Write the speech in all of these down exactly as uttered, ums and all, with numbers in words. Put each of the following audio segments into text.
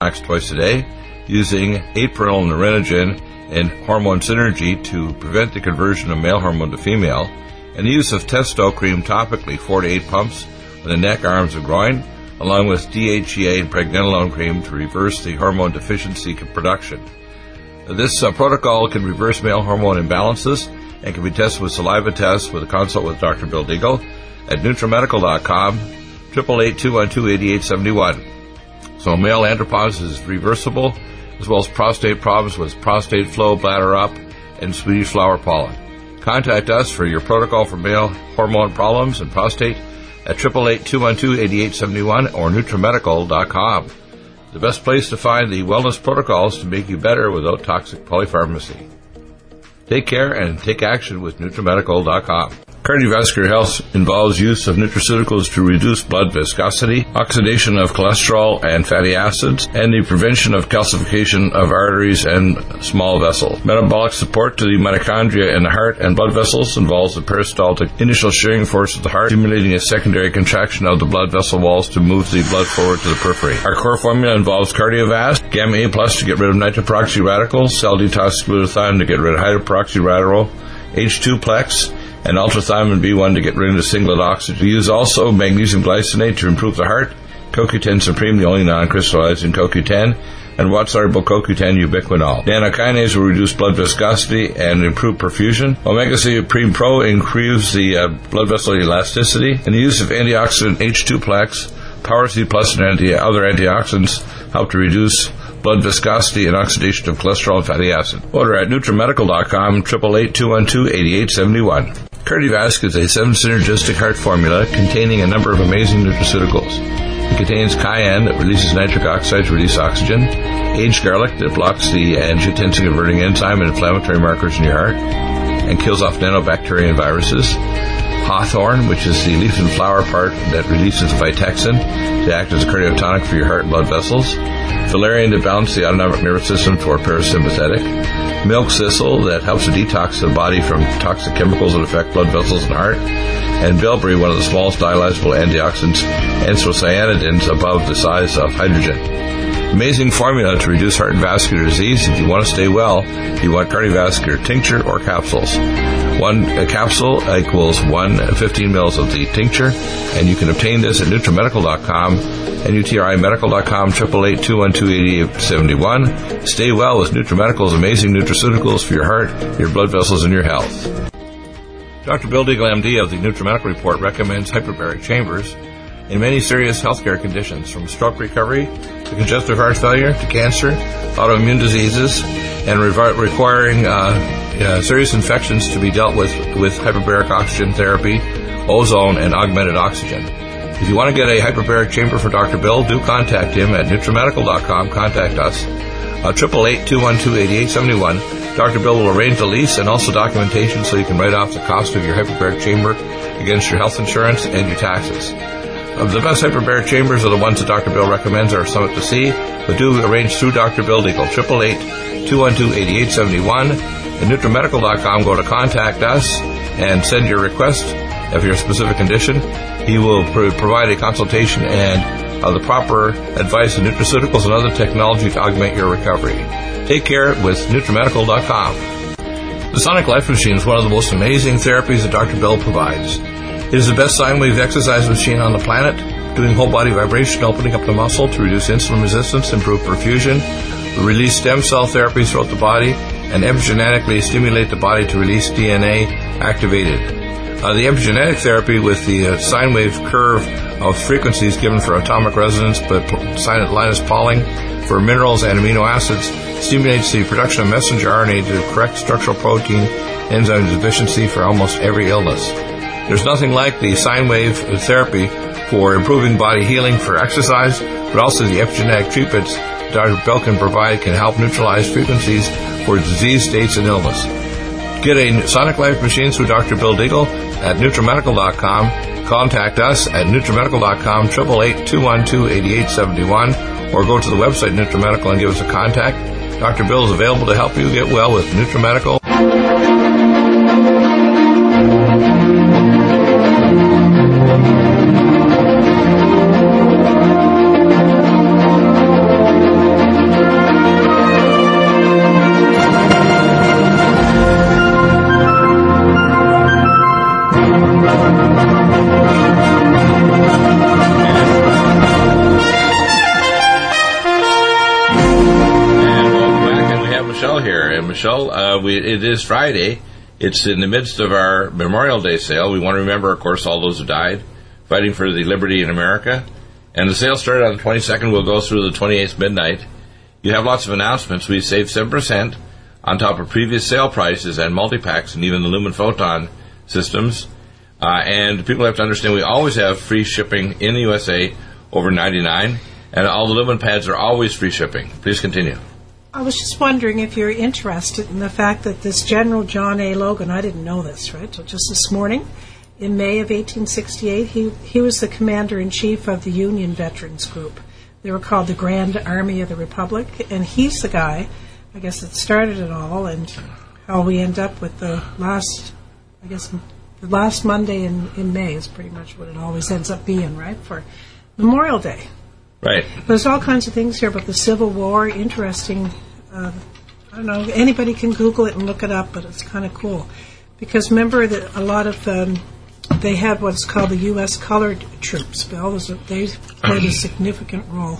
twice a day using April Nerinogen and hormone synergy to prevent the conversion of male hormone to female, and the use of Testo cream topically, four to eight pumps on the neck, arms, and groin, along with D H E A and pregnenolone cream to reverse the hormone deficiency production. This uh, protocol can reverse male hormone imbalances and can be tested with saliva tests with a consult with Doctor Bill Deagle at NutriMedical dot com, eight eight eight, two one two, eight eight seven one. So male andropause is reversible, as well as prostate problems with prostate flow, bladder up, and Swedish flower pollen. Contact us for your protocol for male hormone problems and prostate at eight eight eight, two one two, eight eight seven one or NutriMedical dot com. The best place to find the wellness protocols to make you better without toxic polypharmacy. Take care and take action with NutriMedical dot com. Cardiovascular health involves use of nutraceuticals to reduce blood viscosity, oxidation of cholesterol and fatty acids, and the prevention of calcification of arteries and small vessels. Metabolic support to the mitochondria in the heart and blood vessels involves the peristaltic initial shearing force of the heart, stimulating a secondary contraction of the blood vessel walls to move the blood forward to the periphery. Our core formula involves Cardiovasc, Gamma A Plus to get rid of nitroperoxy radicals, Cell Detox Glutathione to get rid of hydroperoxy radical, H two Plex, and ultrathymine B one to get rid of the singlet oxygen. We use also magnesium glycinate to improve the heart, C O Q ten Supreme, the only non-crystallizing C O Q ten, and watt-soluble C O Q ten ubiquinol. Nanokinase will reduce blood viscosity and improve perfusion. Omega three Supreme Pro improves the uh, blood vessel elasticity, and the use of antioxidant H two Plex, Power C Plus, and anti- other antioxidants help to reduce blood viscosity and oxidation of cholesterol and fatty acid. Order at NutriMedical dot com, eight eight eight, two one two, eight eight seven one. Cardiovasc is a seven-synergistic heart formula containing a number of amazing nutraceuticals. It contains cayenne that releases nitric oxide to release oxygen, aged garlic that blocks the angiotensin-converting enzyme and inflammatory markers in your heart and kills off nanobacteria and viruses, hawthorn, which is the leaf and flower part that releases Vitexin to act as a cardiotonic for your heart and blood vessels, valerian to balance the autonomic nervous system for parasympathetic, milk thistle that helps to detox the body from toxic chemicals that affect blood vessels and heart, and bilberry, one of the smallest dialyzable antioxidants, anthocyanidins above the size of hydrogen. Amazing formula to reduce heart and vascular disease. If you want to stay well, you want cardiovascular tincture or capsules. One a capsule equals one fifteen mils of the tincture, and you can obtain this at NutriMedical dot com and U T R I Medical dot com, eight eight eight, two one two, eight eight seven one. Stay well with NutriMedical's amazing nutraceuticals for your heart, your blood vessels, and your health. Doctor Bill Deagle, M D of the NutriMedical Report, recommends hyperbaric chambers in many serious healthcare conditions, from stroke recovery to congestive heart failure to cancer, autoimmune diseases, and revi- requiring uh, uh, serious infections to be dealt with with hyperbaric oxygen therapy, ozone, and augmented oxygen. If you want to get a hyperbaric chamber for Doctor Bill, do contact him at NutriMedical dot com. Contact us. Uh, eight eight eight, two one two, eight eight seven one. Doctor Bill will arrange the lease and also documentation so you can write off the cost of your hyperbaric chamber against your health insurance and your taxes. Uh, the best hyperbaric chambers are the ones that Doctor Bill recommends are Summit to See, but do arrange through Doctor Bill Deagle. eight eight eight, two one two, eight eight seven one. At NutriMedical dot com, go to Contact Us and send your request of your specific condition. He will pro- provide a consultation and uh, the proper advice on nutraceuticals and other technology to augment your recovery. Take care with NutriMedical dot com. The Sonic Life Machine is one of the most amazing therapies that Doctor Bill provides. It is the best sine wave exercise machine on the planet, doing whole body vibration, opening up the muscle to reduce insulin resistance, improve perfusion, release stem cell therapies throughout the body, and epigenetically stimulate the body to release D N A activated. Uh, the epigenetic therapy with the uh, sine wave curve of frequencies given for atomic resonance, but Linus Pauling for minerals and amino acids, stimulates the production of messenger R N A to correct structural protein enzyme deficiency for almost every illness. There's nothing like the sine wave therapy for improving body healing for exercise, but also the epigenetic treatments Doctor Bill can provide can help neutralize frequencies for disease states and illness. Get a Sonic Life machine through Doctor Bill Deagle at NutriMedical dot com. Contact us at NutriMedical dot com, eight eight eight, two one two, eight eight seven one, or go to the website NutriMedical and give us a contact. Doctor Bill is available to help you get well with NutriMedical. here. And Michelle, uh, we, it is Friday. It's in the midst of our Memorial Day sale. We want to remember, of course, all those who died fighting for the liberty in America. And the sale started on the twenty-second. We'll go through the twenty-eighth midnight. You have lots of announcements. We saved seven percent on top of previous sale prices and multi-packs and even the Lumen Photon systems. Uh, and people have to understand we always have free shipping in the U S A over ninety-nine, and all the Lumen pads are always free shipping. Please continue. I was just wondering if you're interested in the fact that this General John A. Logan, I didn't know this, right, till just this morning, in May of eighteen sixty-eight, he, he was the commander-in-chief of the Union Veterans Group. They were called the Grand Army of the Republic, and he's the guy, I guess, that started it all, and how we end up with the last, I guess, the last Monday in, in May is pretty much what it always ends up being, right, for Memorial Day. Right. There's all kinds of things here about the Civil War, interesting. Uh, I don't know, anybody can Google it and look it up, but it's kind of cool. Because remember that a lot of, um, they had what's called the U S Colored Troops. Bill, they played a significant role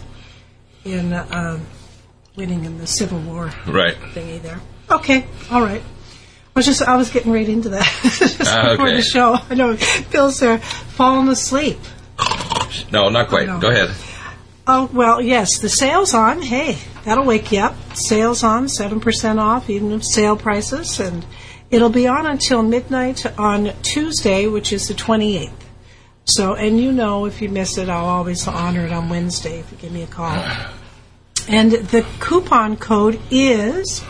in uh, winning in the Civil War right. thingy there. Okay, all right. I was just I was getting right into that just uh, before okay. the show. I know Bill's there falling asleep. No, not quite. Go ahead. Oh, well, yes, the sale's on. Hey, that'll wake you up. Sale's on, seven percent off, even of sale prices. And it'll be on until midnight on Tuesday, which is the twenty-eighth. So, and you know, if you miss it, I'll always honor it on Wednesday if you give me a call. And the coupon code is,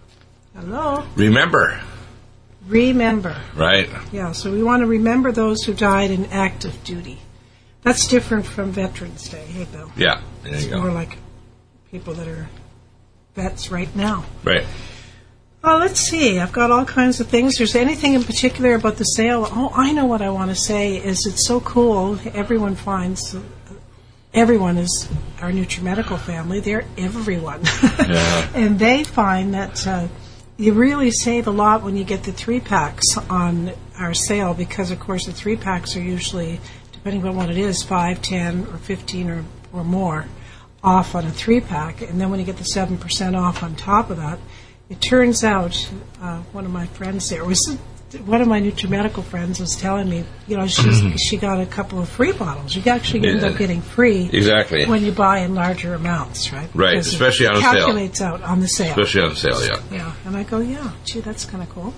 hello? Remember. Remember. Right. Yeah, so we want to remember those who died in active duty. That's different from Veterans Day, hey, Bill? Yeah, there you it's go. more like people that are vets right now. Right. Oh, let's see. I've got all kinds of things. There's anything in particular about the sale? Oh, I know what I want to say is it's so cool. Everyone finds, uh, everyone is our NutriMedical family. They're everyone. Yeah. And they find that uh, you really save a lot when you get the three-packs on our sale because, of course, the three-packs are usually, depending on what it is, five, ten, or fifteen or, or more off on a three-pack. And then when you get the seven percent off on top of that, it turns out, uh, one of my friends there, was one of my NutriMedical friends was telling me, you know, she's, she got a couple of free bottles. You actually end up getting free exactly when you buy in larger amounts, right? Right, because especially on a sale. It calculates out on the sale. Especially on the sale, yeah. Yeah, and I go, yeah, gee, that's kind of cool.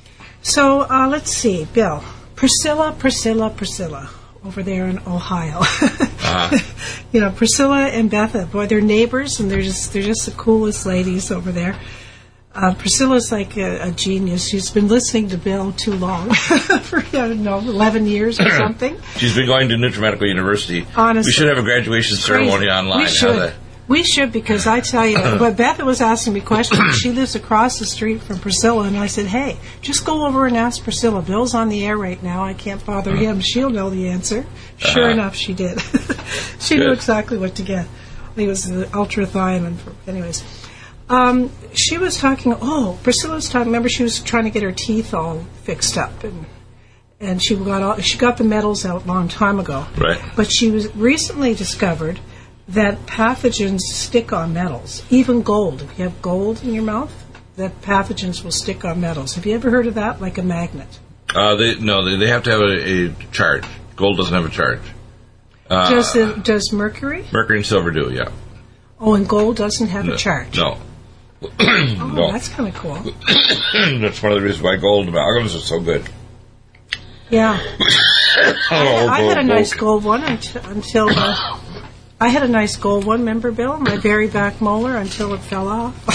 So uh, let's see, Bill. Priscilla, Priscilla, Priscilla. Over there in Ohio. uh-huh. You know, Priscilla and Betha, boy, they're neighbors, and they're just they're just the coolest ladies over there. Uh, Priscilla's like a, a genius. She's been listening to Bill too long, for, I don't know, eleven years or something. She's been going to NutriMedical University. Honestly. We should have a graduation ceremony online. We should. We should, because I tell you, but Beth was asking me questions. She lives across the street from Priscilla, and I said, hey, just go over and ask Priscilla. Bill's on the air right now. I can't bother him. She'll know the answer. Sure uh-huh. enough, she did. She Good. knew exactly what to get. It was the ultrathionin. For, anyways, um, she was talking, oh, Priscilla was talking, remember she was trying to get her teeth all fixed up, and and she got all, she got the metals out a long time ago. Right. But she was recently discovered that pathogens stick on metals, even gold. If you have gold in your mouth, that pathogens will stick on metals. Have you ever heard of that, like a magnet? Uh, they, no, they, they have to have a, a charge. Gold doesn't have a charge. Uh, does, the, does mercury? Mercury and silver do, yeah. Oh, and gold doesn't have no, a charge? No. Oh, no. That's kind of cool. That's one of the reasons why gold amalgams are so good. Yeah. I, oh, I gold, had a nice gold. gold one until... until uh, I had a nice gold one, remember, Bill? My very back molar until it fell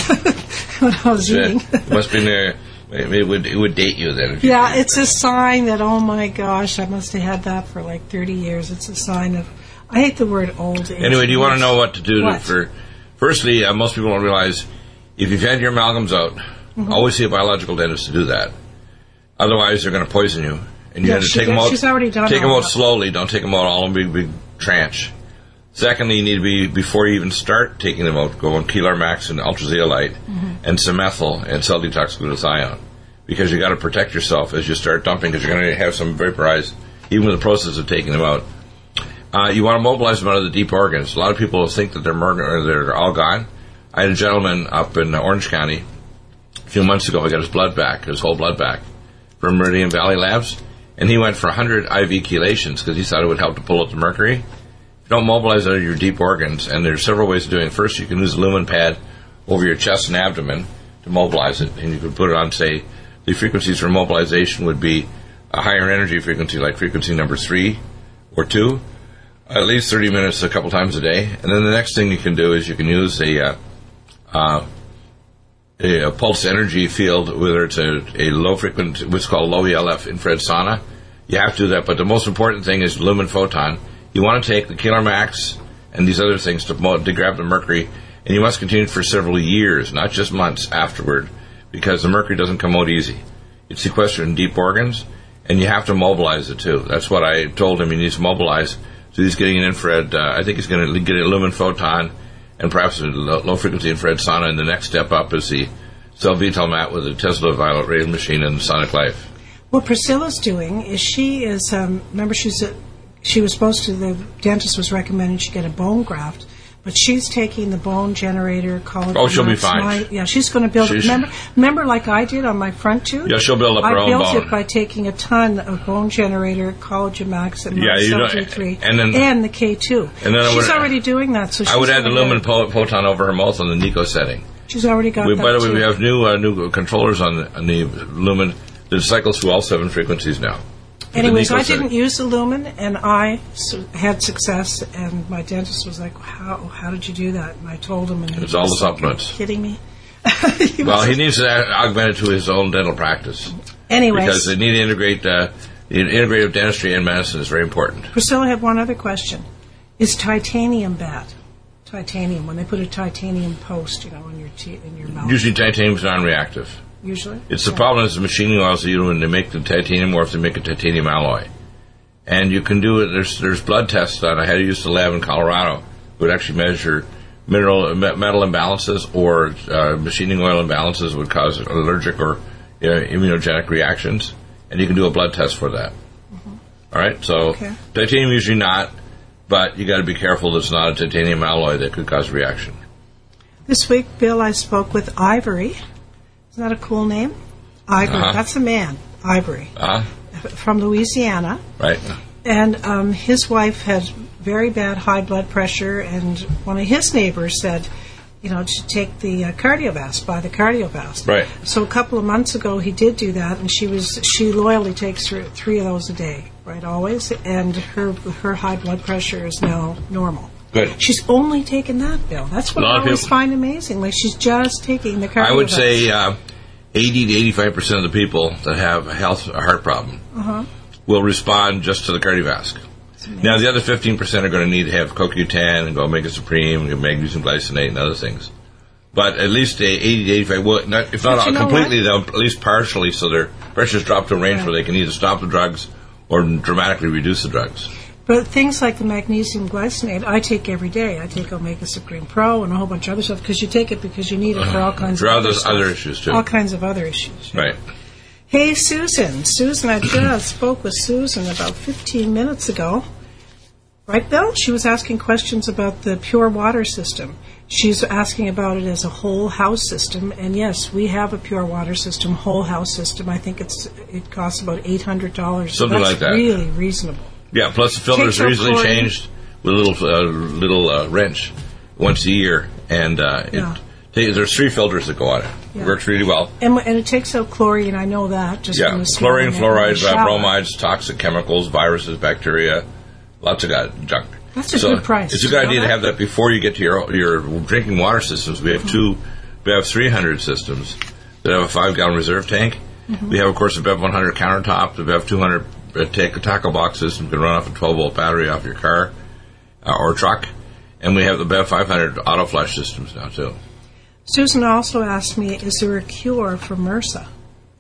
off when I was eating. It must be near. It would it would date you then. If you yeah, it's a sign that, oh my gosh, I must have had that for like thirty years. It's a sign of, I hate the word old age. Anyway, do you want to know what to do what? for? Firstly, uh, most people don't realize if you've had your amalgams out, mm-hmm. always see a biological dentist to do that. Otherwise, they're going to poison you, and you yeah, have to she, take them out. She's already done Take them out that. slowly. Don't take them out all in a big big tranche. Secondly, you need to be, before you even start taking them out, go on Kelar Max and Ultrazeolite mm-hmm. and some methyl and cell detox glutathione, because you got to protect yourself as you start dumping, because you're going to have some vaporized, even with the process of taking them out. Uh, you want to mobilize them out of the deep organs. A lot of people think that they're murder, or they're all gone. I had a gentleman up in Orange County a few months ago, he got his blood back, his whole blood back, from Meridian Valley Labs, and he went for one hundred I V chelations because he thought it would help to pull out the mercury. If you don't mobilize it out of your deep organs, and there's several ways of doing it. First, you can use a lumen pad over your chest and abdomen to mobilize it, and you could put it on, say, the frequencies for mobilization would be a higher energy frequency, like frequency number three or two, at least thirty minutes a couple times a day. And then the next thing you can do is you can use a, uh, uh, a, a pulse energy field, whether it's a, a low frequency, what's called low E L F infrared sauna. You have to do that, but the most important thing is lumen photon. You want to take the Killer Max and these other things to, to grab the mercury, and you must continue for several years, not just months afterward, because the mercury doesn't come out easy. It's sequestered in deep organs, and you have to mobilize it too. That's what I told him. He needs to mobilize. So he's getting an infrared. Uh, I think he's going to get a lumen photon and perhaps a low frequency infrared sauna. And the next step up is the cell Vital mat with a Tesla violet ray machine and Sonic Life. What Priscilla's doing is she is. Um, remember, she's a, she was supposed to. The dentist was recommending she get a bone graft. But she's taking the bone generator, collagen. Oh, she'll be fine. My, yeah, she's going to build it. Remember, remember, like I did on my front tooth? Yeah, she'll build up her I own bone. I built it by taking a ton of bone generator, collagen max, and yeah, you know, T three, and, then, and the K two. And then she's would, already doing that. So she's I would add the lumen po- photon over her mouth on the Nico setting. She's already got we, that, By the way, too. we have new uh, new controllers on the, on the lumen that cycles through all seven frequencies now. Anyways, I didn't use the lumen, and I su- had success, and my dentist was like, how how did you do that? And I told him, and he it's all the was supplements. Like, kidding me? he well, he needs to augment it to his own dental practice. Anyways. Because they need to integrate, uh, integrative dentistry and medicine is very important. Priscilla had one other question. Is titanium bad? Titanium, when they put a titanium post, you know, in your te- in your mouth. Usually titanium is non-reactive. Usually? It's the yeah. problem is the machining oils they use when they make the titanium or if they make a titanium alloy. And you can do it, there's there's blood tests done. I had to use the lab in Colorado. It would actually measure mineral metal imbalances or uh, machining oil imbalances would cause allergic or uh, immunogenic reactions. And you can do a blood test for that. Mm-hmm. All right? So okay. Titanium usually not, but you got to be careful that it's not a titanium alloy that could cause reaction. This week, Bill, I spoke with Ivory. Isn't that a cool name? Ivory. Uh-huh. That's a man, Ivory, uh-huh. from Louisiana. Right. And um, his wife had very bad high blood pressure, and one of his neighbors said, you know, to take the uh, Cardiovast, buy the Cardiovast. Right. So a couple of months ago, he did do that, and she was she loyally takes her three of those a day, right, always, and her her high blood pressure is now normal. Good. She's only taken that, Bill. That's what I always people, find amazing. Like, she's just taking the Cardiovast. I would say uh, eighty to eighty-five percent of the people that have a health a heart problem uh-huh. will respond just to the Cardiovasc. Now, the other fifteen percent are going to need to have C O Q ten and go Omega Supreme and magnesium glycinate and other things. But at least eighty to eighty-five, well, not, if not completely, they'll at least partially, so their pressures drop to a range right. where they can either stop the drugs or dramatically reduce the drugs. But things like the magnesium glycinate, I take every day. I take Omega Supreme Pro and a whole bunch of other stuff because you take it because you need it for all kinds for of other, other, stuff. other issues, too. All kinds of other issues. Right. Hey, Susan. Susan, I just spoke with Susan about fifteen minutes ago. Right, Bill? She was asking questions about the pure water system. She's asking about it as a whole house system. And, yes, we have a pure water system, whole house system. I think it's it costs about eight hundred dollars. Something so that's like that. really reasonable. Yeah, plus the filters are easily chlorine. changed with a little uh, little uh, wrench once a year. And uh, it, yeah. t- there's three filters that go on it. Yeah. It works really well. And, and it takes out chlorine, I know that. Just yeah, from the chlorine, fluoride, uh, bromides, toxic chemicals, viruses, bacteria, lots of junk. That's a so good price. It's a good idea to have that before you get to your your drinking water systems. We have mm-hmm. two, we have three hundred systems that have a five-gallon reserve tank. Mm-hmm. We have, of course, the B E V one hundred countertop, the B E V two hundred uh, take taco box system can run off a twelve-volt battery off your car uh, or truck. And we have the B E V five hundred auto flush systems now, too. Susan also asked me, is there a cure for MRSA?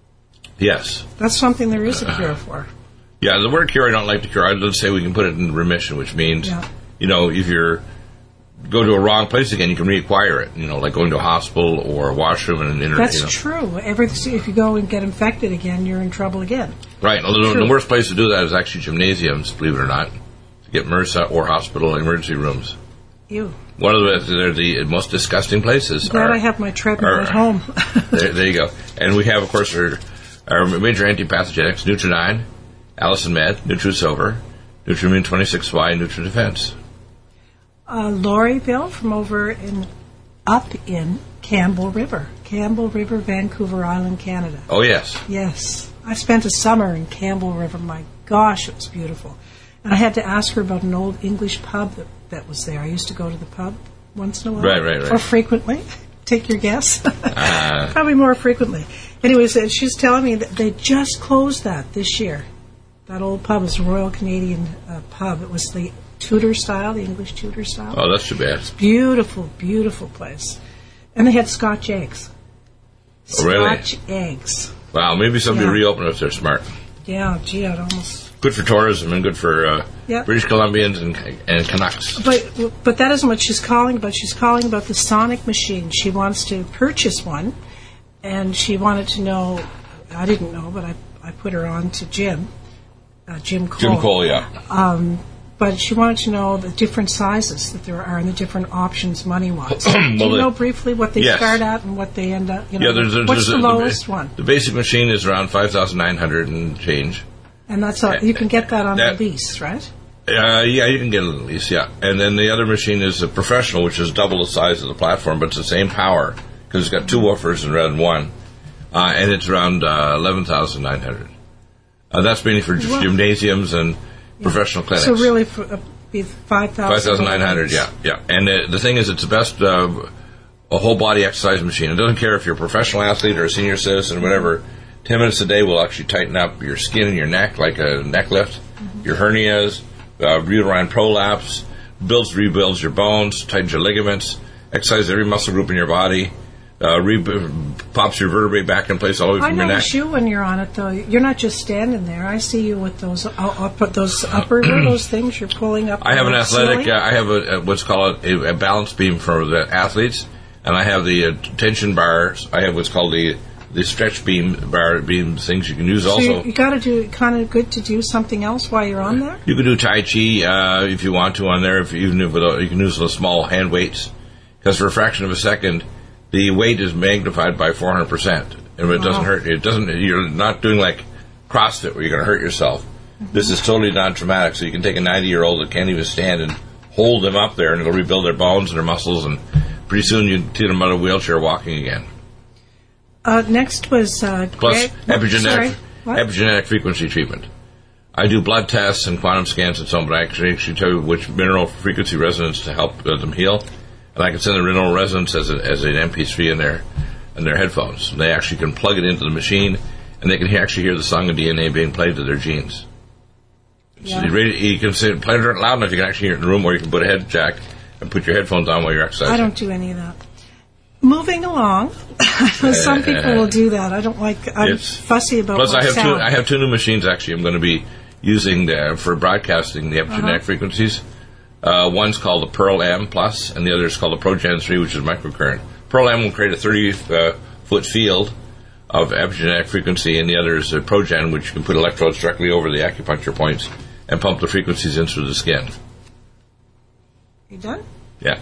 Yes. That's something there is a cure for. Yeah, the word cure I don't like to cure. I'd let's say we can put it in remission, which means, yeah. you know, if you're go to a wrong place again, you can reacquire it. You know, like going to a hospital or a washroom and an internet. That's you know. true. Every, if you go and get infected again, you're in trouble again. Right. The, the worst place to do that is actually gymnasiums, believe it or not, to get MRSA or hospital emergency rooms. Ew. one of the they're the most disgusting places. Glad are, I have my treadmill are, at home. there, there you go. And we have, of course, our, our major antipathogenics: Nutrinine, Allison Med, NutriSilver, Nutrimune twenty-six Y, and NutriDefense. Uh, Lorryville from over in up in Campbell River, Campbell River, Vancouver Island, Canada. Oh yes, yes. I spent a summer in Campbell River. My gosh, it was beautiful. And I had to ask her about an old English pub that, that was there. I used to go to the pub once in a while. Right, right, right. Or frequently. Take your guess. uh. Probably more frequently. Anyways, uh, she's telling me that they just closed that this year. That old pub is a Royal Canadian uh, pub. It was the Tudor style, the English Tudor style. Oh, that's too bad. Beautiful, beautiful place. And they had Scotch eggs. Oh, really? Scotch eggs. Wow, maybe somebody Yeah. reopen if they're smart. Yeah, gee, I'd almost... Good for tourism and good for uh, Yep. British Columbians and, and Canucks. But but that isn't what she's calling about. She's calling about the Sonic machine. She wants to purchase one, and she wanted to know, I didn't know, but I, I put her on to Jim, uh, Jim Cole. Jim Cole, yeah. Um, but she wanted to know the different sizes that there are and the different options money-wise. Do you well, know the, briefly what they yes. start at and what they end up, you know, yeah, there's, there's, what's there's the a, lowest the, one? The basic machine is around five thousand nine hundred and change. And that's all, you can get that on that, the lease, right? Uh, yeah, you can get it on lease, yeah. And then the other machine is a professional, which is double the size of the platform, but it's the same power, because it's got two woofers rather than one. Uh, and it's around uh, eleven thousand nine hundred. Uh, that's mainly for Well, gymnasiums and yeah. professional clinics. So really, for, uh, be five thousand five thousand nine hundred, yeah, yeah. And uh, the thing is, it's the best uh, a whole body exercise machine. It doesn't care if you're a professional athlete or a senior citizen, whatever. Ten minutes a day will actually tighten up your skin and your neck, like a neck lift, mm-hmm. your hernias, uh, uterine prolapse, builds, rebuilds your bones, tightens your ligaments, exercises every muscle group in your body, uh, re- pops your vertebrae back in place all the way I from your neck. notice you when you're on it, though. You're not just standing there. I see you with those uh, up, those upper those things you're pulling up. I have an athletic. Uh, I have a, a what's called a, a balance beam for the athletes, and I have the uh, tension bars. I have what's called the the stretch beam bar beam things you can use so also. You, you got to do kind of good to do something else while you're on there. You can do Tai Chi uh, if you want to on there. If even if without, you can use the small hand weights, because for a fraction of a second, the weight is magnified by four hundred percent, and it doesn't Wow. hurt. It doesn't. You're not doing like CrossFit where you're going to hurt yourself. Mm-hmm. This is totally non-traumatic. So you can take a ninety-year-old that can't even stand and hold them up there, and it'll rebuild their bones and their muscles, and pretty soon you see them out of a wheelchair walking again. Uh, next was uh, Plus Greg, epigenetic sorry, what? epigenetic frequency treatment. I do blood tests and quantum scans and so on, but I actually, actually tell you which mineral frequency resonance to help uh, them heal. And I can send the mineral resonance as, a, as an M P three in their in their headphones. And they actually can plug it into the machine, and they can hear, actually hear the song of D N A being played to their genes. Yeah. So you, really, you can say, play it loud enough, you can actually hear it in the room, or you can put a head jack and put your headphones on while you're exercising. I don't do any of that. Moving along, some people will do that. I don't like. I'm It's- fussy about. Plus, what I have two. sound. I have two new machines. Actually, I'm going to be using the, for broadcasting the epigenetic Uh-huh. frequencies. Uh, one's called the Pearl M Plus, and the other is called the ProGen three, which is microcurrent. Pearl M will create a thirty uh, foot field of epigenetic frequency, and the other is the ProGen, which you can put electrodes directly over the acupuncture points and pump the frequencies in through the skin. You done? Yeah.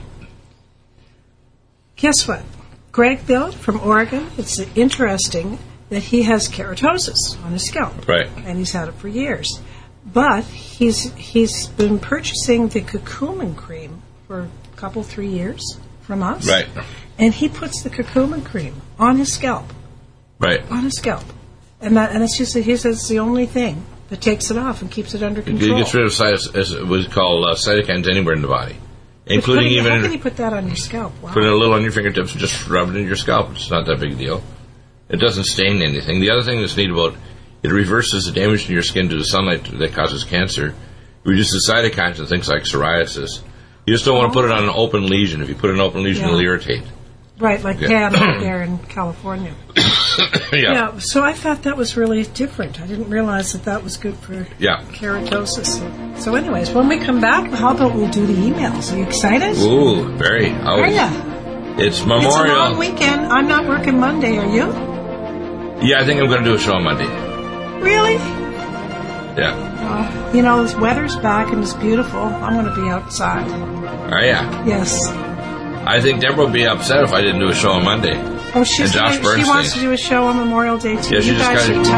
Guess what? Greg Bill from Oregon. It's interesting that he has keratosis on his scalp, Right. and he's had it for years. But he's he's been purchasing the curcumin cream for a couple, three years from us. Right. And he puts the curcumin cream on his scalp, Right. on his scalp, and that and it's just he says it's the only thing that takes it off and keeps it under It control. gets rid of cytos- as it was called uh, cytokines anywhere in the body, But including putting- even how in, can you put that on your scalp? Wow. putting a little on your fingertips and just rub it in your scalp. It's not that big a deal. It doesn't stain anything. The other thing that's neat about it reverses the damage to your skin due to sunlight that causes cancer. It reduces cytokines and things like psoriasis. You just don't want to put it on an open lesion. If you put an open lesion, Yeah. it'll irritate. Right, like Yeah. Pam out there in California. yeah. Yeah, so I thought that was really different. I didn't realize that that was good for Yeah. keratosis. So anyways, when we come back, how about we'll do the emails? Are you excited? Ooh, very. Oh, Are ya? It's It's a Memorial. long weekend. I'm not working Monday, are you? Yeah, I think I'm going to do a show on Monday. Really? Yeah. Uh, you know, this weather's back and it's beautiful. I'm going to be outside. Oh, yeah. Yes. I think Deborah would be upset if I didn't do a show on Monday. Oh, she's Josh doing, she wants to do a show on Memorial Day, too. Yeah, she you just guys got should it.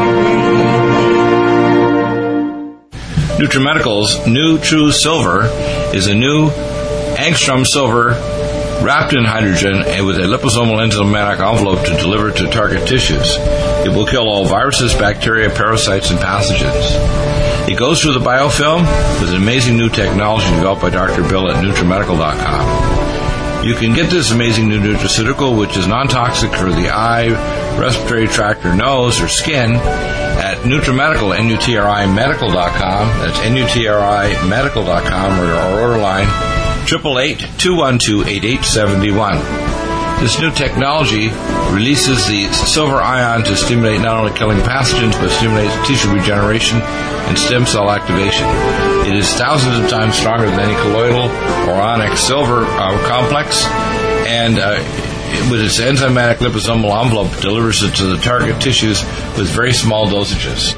type NutriMedical's new True Silver is a new angstrom silver wrapped in hydrogen and with a liposomal enzymatic envelope to deliver to target tissues. It will kill all viruses, bacteria, parasites, and pathogens. It goes through the biofilm with an amazing new technology developed by Doctor Bill at NutriMedical dot com. You can get this amazing new nutraceutical, which is non-toxic for the eye, respiratory tract, or nose, or skin, at NutriMedical, N U T R I Medical dot com. That's N U T R I Medical dot com, or our order line, eight eight eight, two one two, eight eight seven one. This new technology releases the silver ion to stimulate not only killing pathogens, but stimulates tissue regeneration and stem cell activation. It is thousands of times stronger than any colloidal or onyx silver uh, complex, and uh, with its enzymatic liposomal envelope, delivers it to the target tissues with very small dosages.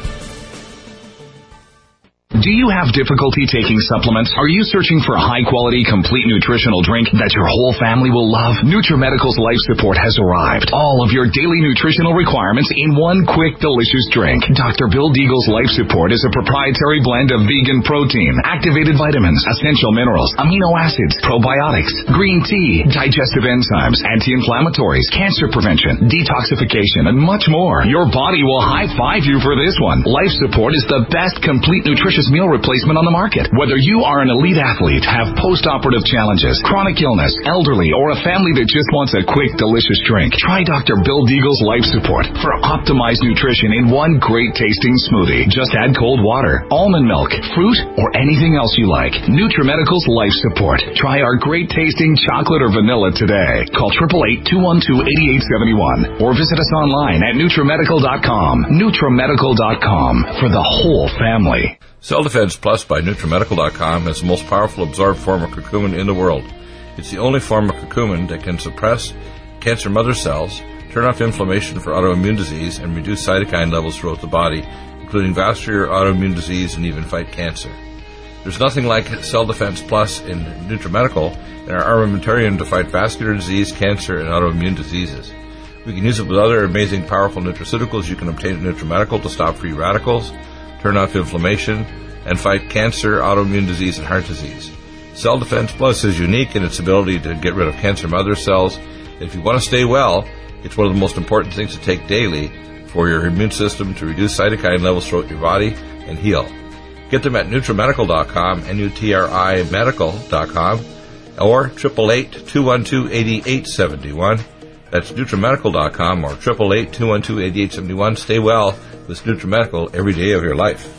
Do you have difficulty taking supplements? Are you searching for a high-quality, complete nutritional drink that your whole family will love? NutriMedical's Life Support has arrived. All of your daily nutritional requirements in one quick, delicious drink. Doctor Bill Deagle's Life Support is a proprietary blend of vegan protein, activated vitamins, essential minerals, amino acids, probiotics, green tea, digestive enzymes, anti-inflammatories, cancer prevention, detoxification, and much more. Your body will high-five you for this one. Life Support is the best complete nutritious meal replacement on the market. Whether you are an elite athlete, have post-operative challenges, chronic illness, elderly, or a family that just wants a quick, delicious drink, try Doctor Bill Deagle's Life Support for optimized nutrition in one great tasting smoothie. Just add cold water, almond milk, fruit, or anything else you like. NutriMedical's Life Support. Try our great tasting chocolate or vanilla today. Call eight eight eight, two one two, eight eight seven one or visit us online at NutriMedical dot com. NutriMedical dot com for the whole family. Cell Defense Plus by NutriMedical dot com has the most powerful absorbed form of curcumin in the world. It's the only form of curcumin that can suppress cancer mother cells, turn off inflammation for autoimmune disease, and reduce cytokine levels throughout the body, including vascular autoimmune disease and even fight cancer. There's nothing like Cell Defense Plus in NutriMedical and our armamentarium to fight vascular disease, cancer, and autoimmune diseases. We can use it with other amazing, powerful nutraceuticals you can obtain at NutriMedical to stop free radicals, turn off inflammation, and fight cancer, autoimmune disease, and heart disease. Cell Defense Plus is unique in its ability to get rid of cancer mother cells. If you want to stay well, it's one of the most important things to take daily for your immune system to reduce cytokine levels throughout your body and heal. Get them at NutriMedical dot com, N U T R I Medical dot com, or eight eight eight, two one two, eight eight seven one. That's NutriMedical dot com or eight eight eight, two one two, eight eight seven one. Stay well with NutriMedical every day of your life.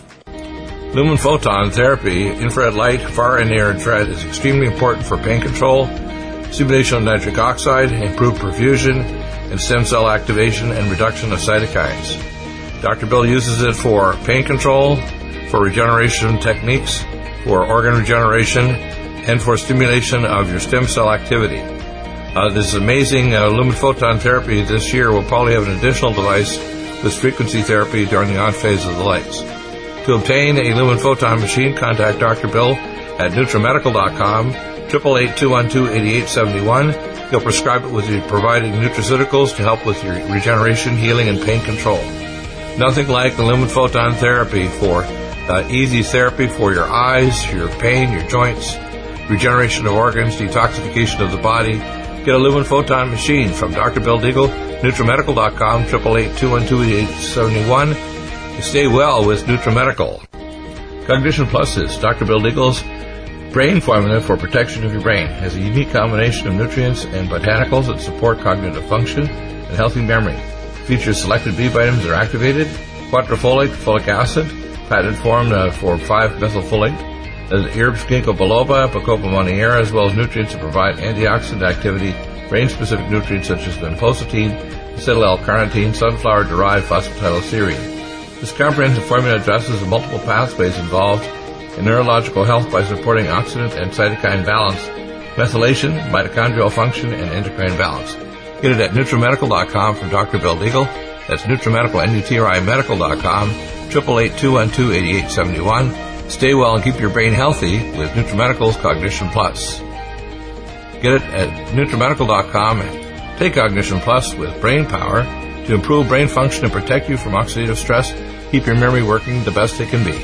Lumen photon therapy, infrared light, far and near infrared, is extremely important for pain control, stimulation of nitric oxide, improved perfusion, and stem cell activation and reduction of cytokines. Doctor Bill uses it for pain control, for regeneration techniques, for organ regeneration, and for stimulation of your stem cell activity. Uh, this amazing uh, Lumen photon therapy this year will probably have an additional device with frequency therapy during the on phase of the lights. To obtain a Lumen photon machine, contact Doctor Bill at NutriMedical dot com, eight eight eight, two one two, eight eight seven one. He'll prescribe it with the provided nutraceuticals to help with your regeneration, healing, and pain control. Nothing like the Lumen photon therapy for uh, easy therapy for your eyes, your pain, your joints, regeneration of organs, detoxification of the body. Get a Lumen photon machine from Doctor Bill Deagle, NutriMedical dot com, eight eight eight, two one two, eight eight seven one. Stay well with NutriMedical. Cognition Plus is Doctor Bill Deagle's brain formula for protection of your brain. It has a unique combination of nutrients and botanicals that support cognitive function and healthy memory. It features selected B vitamins that are activated, quadrifolate, folic acid, patented form uh, for five methylfolate, herbs ginkgo biloba, bacopa monnieri, as well as nutrients that provide antioxidant activity, brain-specific nutrients such as vinpocetine, acetyl-L-carnitine, sunflower-derived phosphatidylserine. This comprehensive formula addresses the multiple pathways involved in neurological health by supporting oxidant and cytokine balance, methylation, mitochondrial function, and endocrine balance. Get it at NutriMedical dot com from Doctor Bill Deagle. That's NutriMedical, N U T R I Medical dot com, eight eight eight, two one two, eight eight seven one. Stay well and keep your brain healthy with NutriMedical's Cognition Plus. Get it at NutriMedical dot com and take Cognition Plus with brain power to improve brain function and protect you from oxidative stress. Keep your memory working the best it can be.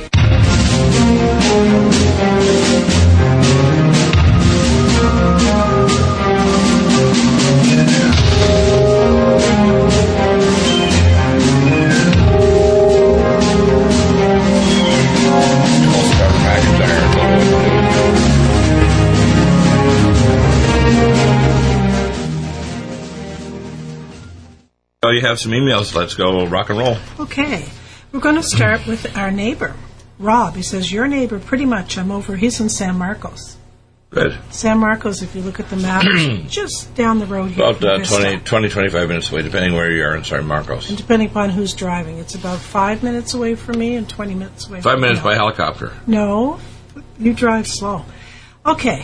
So you have some emails. Let's go rock and roll. Okay. We're going to start with our neighbor, Rob. He says, your neighbor, pretty much, I'm over. He's in San Marcos. Good. San Marcos, if you look at the map, just down the road here. About uh, twenty, twenty, twenty-five minutes away, depending where you are in San Marcos. And depending upon who's driving. It's about five minutes away from me and twenty minutes away five from me. Five minutes by helicopter. No, you drive slow. Okay.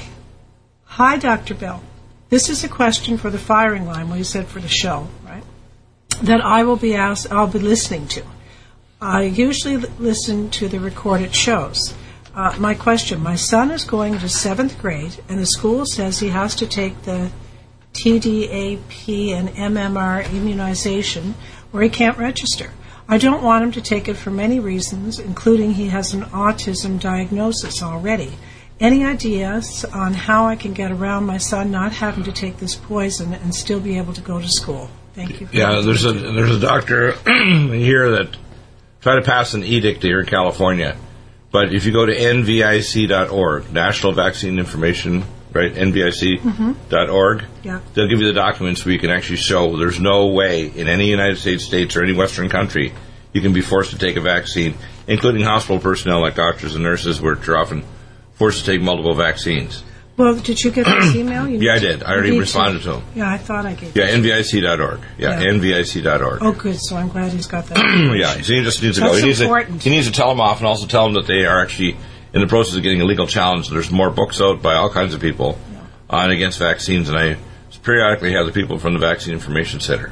Hi, Doctor Bill. This is a question for the firing line, well, you said for the show, right? That I will be asked, I'll be listening to. I usually l- listen to the recorded shows. Uh, my question, my son is going to seventh grade, and the school says he has to take the T D A P and M M R immunization, or he can't register. I don't want him to take it for many reasons, including he has an autism diagnosis already. Any ideas on how I can get around my son not having to take this poison and still be able to go to school? Thank you. For yeah, there's a there's a doctor here that tried to pass an edict here in California. But if you go to N V I C dot org, National Vaccine Information, right, N V I C dot org, mm-hmm. yeah. they'll give you the documents where you can actually show there's no way in any United States states or any Western country you can be forced to take a vaccine, including hospital personnel like doctors and nurses, which are often forced to take multiple vaccines. Well, did you get this email? You yeah, I to, did. I already responded to, to him. Yeah, I thought I gave Yeah, N V I C dot org. Yeah, yeah. N V I C dot org. Oh, good. So I'm glad he's got that. Yeah, so he just needs to That's go. He needs important. to, he needs to tell them off and also tell them that they are actually in the process of getting a legal challenge. There's more books out by all kinds of people yeah. on against vaccines, and I periodically have the people from the Vaccine Information Center.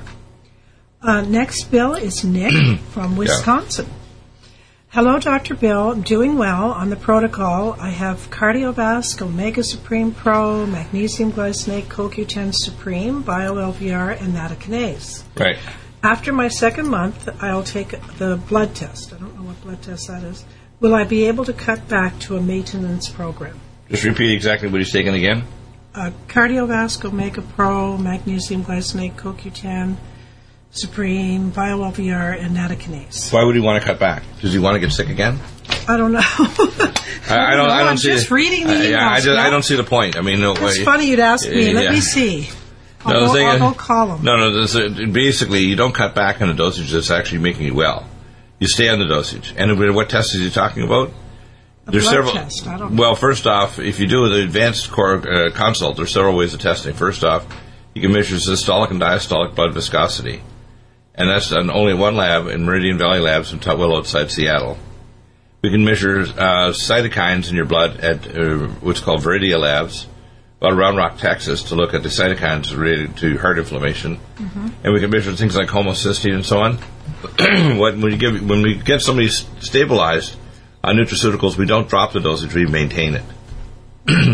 Uh, next bill is Nick from Wisconsin. Yeah. Hello, Doctor Bill. I'm doing well on the protocol. I have Cardiovasc, Omega Supreme Pro, Magnesium Glycinate, C O Q ten Supreme, Bio-L V R, and Natakinase. Right. After my second month, I'll take the blood test. I don't know what blood test that is. Will I be able to cut back to a maintenance program? Just repeat exactly what he's taking again. Uh, Cardiovasc, Omega Pro, Magnesium Glycinate, C O Q ten Supreme, Bio-L V R, and Natakinase. Why would he want to cut back? Does he want to get sick again? I don't know. I, I don't. I don't I'm see just the, reading the emails. Uh, yeah, I, just, I don't see the point. I mean, no It's way. funny you'd ask me. Uh, Let yeah. me see. I'll, no, go, thing, I'll go call them. No, no. This, uh, basically, you don't cut back on the dosage that's actually making you well. You stay on the dosage. And what test is he talking about? A There's blood several. Test. I don't know. Well, first off, if you do the advanced core uh, consult, there's several ways of testing. First off, you can measure systolic and diastolic blood viscosity. And that's on only one lab in Meridian Valley Labs in Tutwill outside Seattle. We can measure uh, cytokines in your blood at uh, what's called Veridia Labs out of Round Rock, Texas, to look at the cytokines related to heart inflammation. Mm-hmm. And we can measure things like homocysteine and so on. when, you give, when we get somebody stabilized on nutraceuticals, we don't drop the dosage, we maintain it.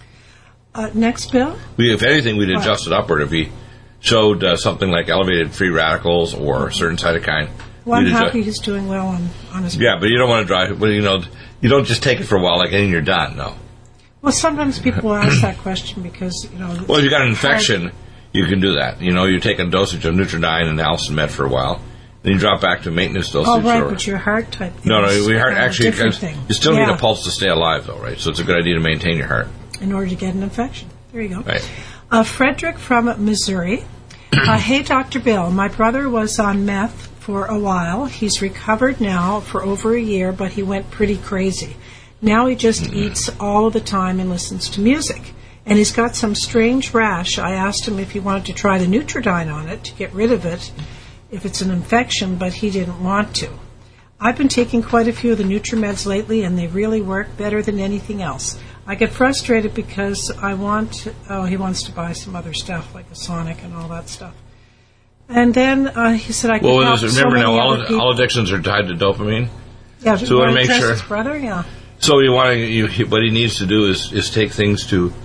uh, next bill? We, if anything, we'd adjust it upward if we showed uh, something like elevated free radicals or a certain cytokine. Well, I'm happy he's doing well on, on his... Yeah, but you don't want to drive... Well, you know, you don't just take it for a while like, and you're done, no. Well, sometimes people ask that question because, you know... Well, if you've got an infection, hard. You can do that. You know, you take a dosage of Nutridyne and Allicin Med for a while, then you drop back to maintenance dosage. Oh, right, or, but your heart type... No, no, your heart actually... Thing. You still yeah. need a pulse to stay alive, though, right? So it's a good idea to maintain your heart. In order to get an infection. There you go. Right. Uh, Frederick from Missouri... Uh, hey, Doctor Bill, my brother was on meth for a while. He's recovered now for over a year, but he went pretty crazy. Now he just mm-hmm. eats all the time and listens to music. And he's got some strange rash. I asked him if he wanted to try the Nutridyne on it to get rid of it if it's an infection, but he didn't want to. I've been taking quite a few of the NutriMeds lately, and they really work better than anything else. I get frustrated because I want, oh, he wants to buy some other stuff, like a Sonic and all that stuff. And then uh, he said I could well, help remember so many now, all, other people. all addictions are tied to dopamine. Yeah, so you want to make sure. His brother, yeah. So you want to, you, what he needs to do is, is take things to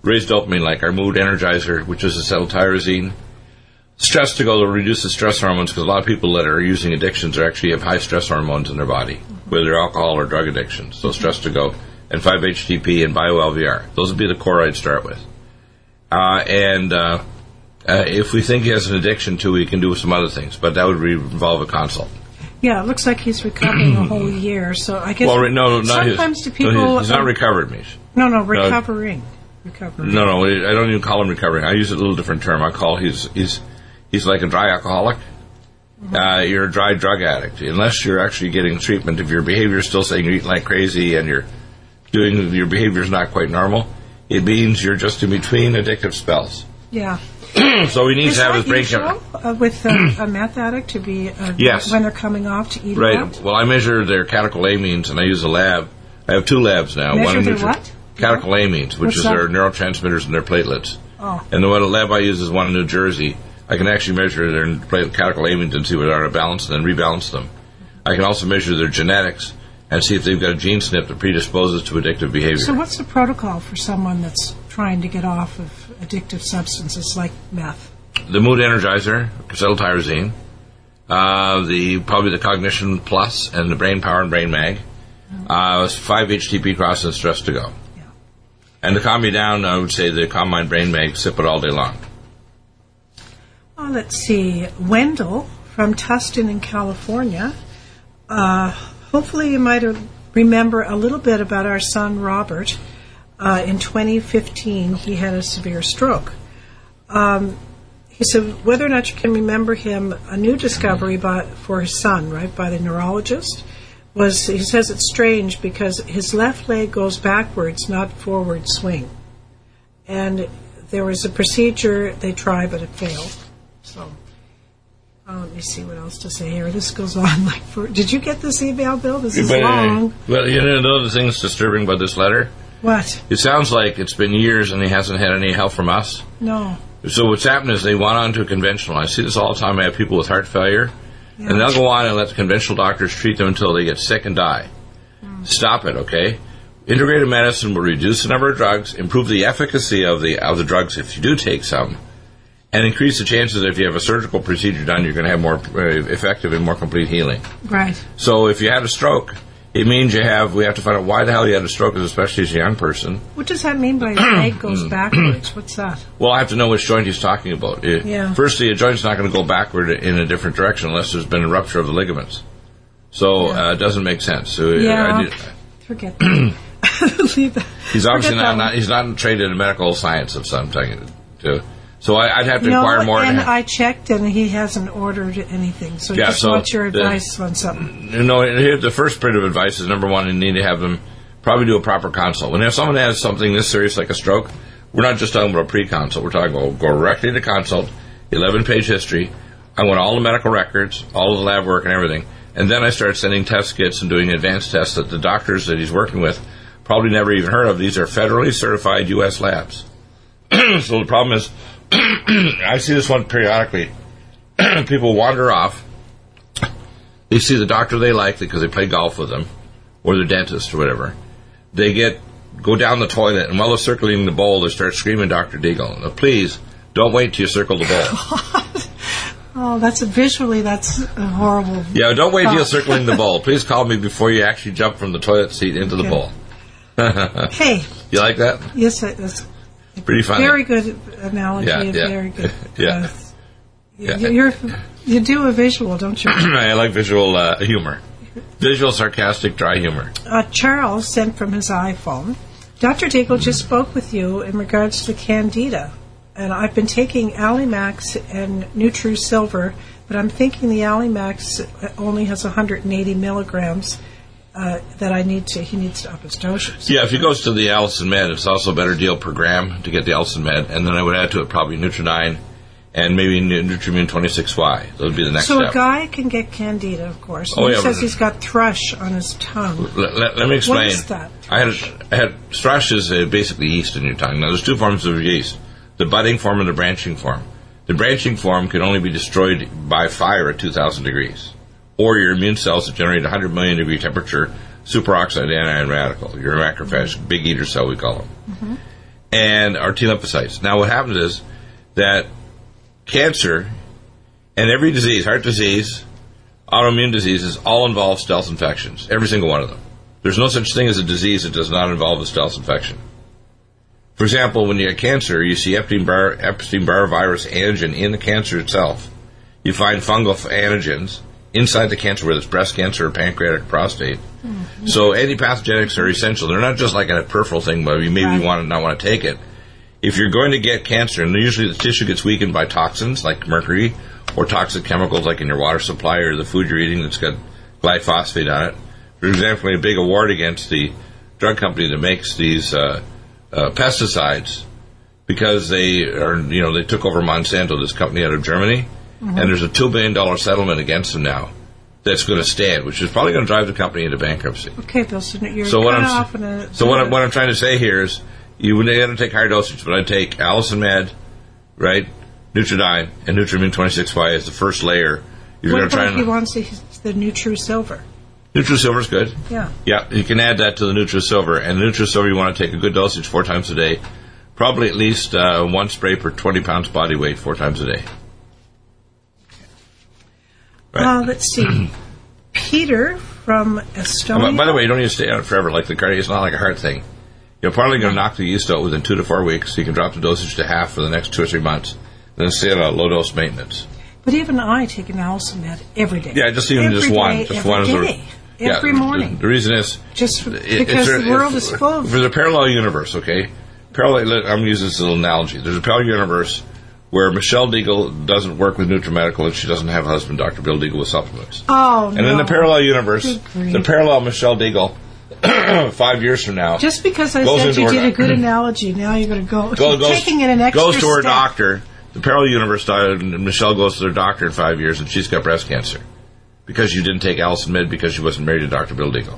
raise dopamine, like our mood energizer, which is acetyltyrosine. Stress to go to reduce the stress hormones, because a lot of people that are using addictions are actually have high stress hormones in their body, mm-hmm. whether alcohol or drug addictions. So stress to go, and five H T P and bio L V R. Those would be the core I'd start with. Uh, and uh, uh, if we think he has an addiction to, we can do some other things, but that would re- involve a consult. Yeah, it looks like he's recovering a whole year. So I guess well, no, no, not sometimes his, do people... No, he's, he's not recovered, Mish. No, no, recovering. No, recovering. No, no, I don't even call him recovering. I use a little different term. I call he's he's he's like a dry alcoholic. Mm-hmm. Uh, you're a dry drug addict. Unless you're actually getting treatment, if your behavior is still saying you're eating like crazy and you're doing your behavior is not quite normal, it means you're just in between addictive spells. Yeah. So we need is to have that his brain usual, uh, with uh, a meth addict to be uh, yes. when they're coming off to eat right. out? Well, I measure their catecholamines, and I use a lab. I have two labs now. Measure one their nutri- what? Catecholamines, which What's is that? their neurotransmitters and their platelets. Oh. And the one lab I use is one in New Jersey. I can actually measure their catecholamines and see whether they're out of balance and then rebalance them. I can also measure their genetics and see if they've got a gene snip that predisposes to addictive behavior. So what's the protocol for someone that's trying to get off of addictive substances like meth? The mood energizer, acetyltyrosine, uh, the probably the cognition plus and the brain power and brain mag, uh, five H T P cross and stress to go. Yeah. And to calm me down, I would say the calm mind brain mag, sip it all day long. Oh, let's see. Wendell from Tustin in California. Uh, hopefully you might remember a little bit about our son Robert. Uh, in twenty fifteen, he had a severe stroke. Um, he said whether or not you can remember him, a new discovery by, for his son, right, by the neurologist, was he says it's strange because his left leg goes backwards, not forward swing. And there was a procedure they tried, but it failed. So uh, let me see what else to say here. This goes on like for... Did you get this email, Bill? This is but, long. Uh, well, you know the thing that's disturbing about this letter? What? It sounds like it's been years and he hasn't had any help from us. No. So what's happened is they went on to a conventional. I see this all the time. I have people with heart failure, yeah. and they'll go on and let the conventional doctors treat them until they get sick and die. Mm. Stop it, okay? Integrative medicine will reduce the number of drugs, improve the efficacy of the of the drugs if you do take some, and increase the chances that if you have a surgical procedure done, you're going to have more uh, effective and more complete healing. Right. So if you had a stroke, it means you have, we have to find out why the hell you had a stroke, especially as a young person. What does that mean by your leg goes backwards? What's that? Well, I have to know which joint he's talking about. It, yeah. Firstly, a joint's not going to go backward in a different direction unless there's been a rupture of the ligaments. So yeah. uh, it doesn't make sense. So yeah, I did, forget that. Leave that. He's obviously not, not, not, he's not trained in medical science of some thing. To, so I, I'd have to no, inquire more. and ha- I checked, and he hasn't ordered anything. So yeah, just so what's your the, advice on something? You know, here, the first bit of advice is, number one, you need to have them probably do a proper consult. When if someone has something this serious like a stroke, we're not just talking about a pre-consult. We're talking about go directly to consult, eleven-page history. I want all the medical records, all of the lab work and everything. And then I start sending test kits and doing advanced tests that the doctors that he's working with probably never even heard of. These are federally certified U S labs. So the problem is, I see this one periodically. People wander off. They see the doctor they like because they play golf with them, or their dentist or whatever. They get go down the toilet, and while they're circling the bowl, they start screaming, Doctor Deagle. Now, please, don't wait till you circle the bowl. Oh, that's a, visually, that's a horrible. Yeah, don't wait till you're circling the bowl. Please call me before you actually jump from the toilet seat into okay. the bowl. Hey. You like that? Yes, that's pretty funny. Very good analogy. Yeah, yeah. Very good. yeah. Uh, yeah. You're, you do a visual, don't you? I like visual uh, humor. Visual, sarcastic, dry humor. Uh, Charles sent from his iPhone. Doctor Deagle just spoke with you in regards to Candida. And I've been taking Alimax and Nutru Silver, but I'm thinking the Alimax only has one hundred eighty milligrams uh, that I need to, he needs to up his dosage. Yeah, if he goes to the Allison Med, it's also a better deal per gram to get the Allison Med. And then I would add to it probably Nutrinine and maybe Nutrimune twenty-six Y. That would be the next so step. So a guy can get Candida, of course. Oh, he yeah, says he's got thrush on his tongue. Let, let, let me explain. What is that? I had, I had thrush is uh, basically yeast in your tongue. Now, there's two forms of yeast. The budding form and the branching form. The branching form can only be destroyed by fire at two thousand degrees. Or your immune cells that generate one hundred million degree temperature superoxide anion radical. Your macrophage, big eater cell we call them. Mm-hmm. and or T lymphocytes. Now, what happens is that cancer and every disease, heart disease, autoimmune diseases, all involve stealth infections. Every single one of them. There's no such thing as a disease that does not involve a stealth infection. For example, when you have cancer, you see Epstein-Barr, Epstein-Barr virus antigen in the cancer itself. You find fungal antigens inside the cancer, whether it's breast cancer or pancreatic or prostate. Mm-hmm. So antipathogenics are essential. They're not just like a peripheral thing, but you maybe right. want to not want to take it. If you're going to get cancer, and usually the tissue gets weakened by toxins like mercury or toxic chemicals like in your water supply or the food you're eating that's got glyphosate on it. For example, a big award against the drug company that makes these uh, uh, pesticides because they are, you know, they took over Monsanto, this company out of Germany, mm-hmm. and there's a two billion dollars settlement against them now that's going to stand, which is probably going to drive the company into bankruptcy. Okay, Bill, so you're so what kind I'm, of off in a... So what I'm, what I'm trying to say here is you wouldn't have to take higher dosage, but I'd take Allicin Med, right, Nutridyne, and Nutrimune twenty-six Y as the first layer. You're what going to try about and, if he wants the, the NutriSilver? NutriSilver is good. Yeah. Yeah, you can add that to the NutriSilver. And the NutriSilver, you want to take a good dosage four times a day. Probably at least uh, one spray per twenty pounds body weight four times a day. Right. Uh, let's see. Peter from Estonia. Oh, by the way, you don't need to stay on it forever. Like the cardio, it's not like a heart thing. You're probably going to knock the yeast out within two to four weeks. So you can drop the dosage to half for the next two or three months. Then stay on a low-dose maintenance. But even I take an Allicin Med every day. Yeah, just even every just day, one. Just every one day. Is a, Every yeah, morning. The, the reason is... Just it, because it's, the world it's, is full of... There's a parallel universe, okay? Parallel. I'm going to use this little analogy. There's a parallel universe where Michelle Deagle doesn't work with NutriMedical and she doesn't have a husband, Doctor Bill Deagle, with supplements. Oh, and no. in the parallel universe, the parallel Michelle Deagle, five years from now... Just because I said you did a good analogy, now you're going to go... go goes, taking it an extra Goes to her step. doctor. The parallel universe, Michelle goes to their doctor in five years and she's got breast cancer. Because you didn't take Allicin Med because she wasn't married to Doctor Bill Deagle.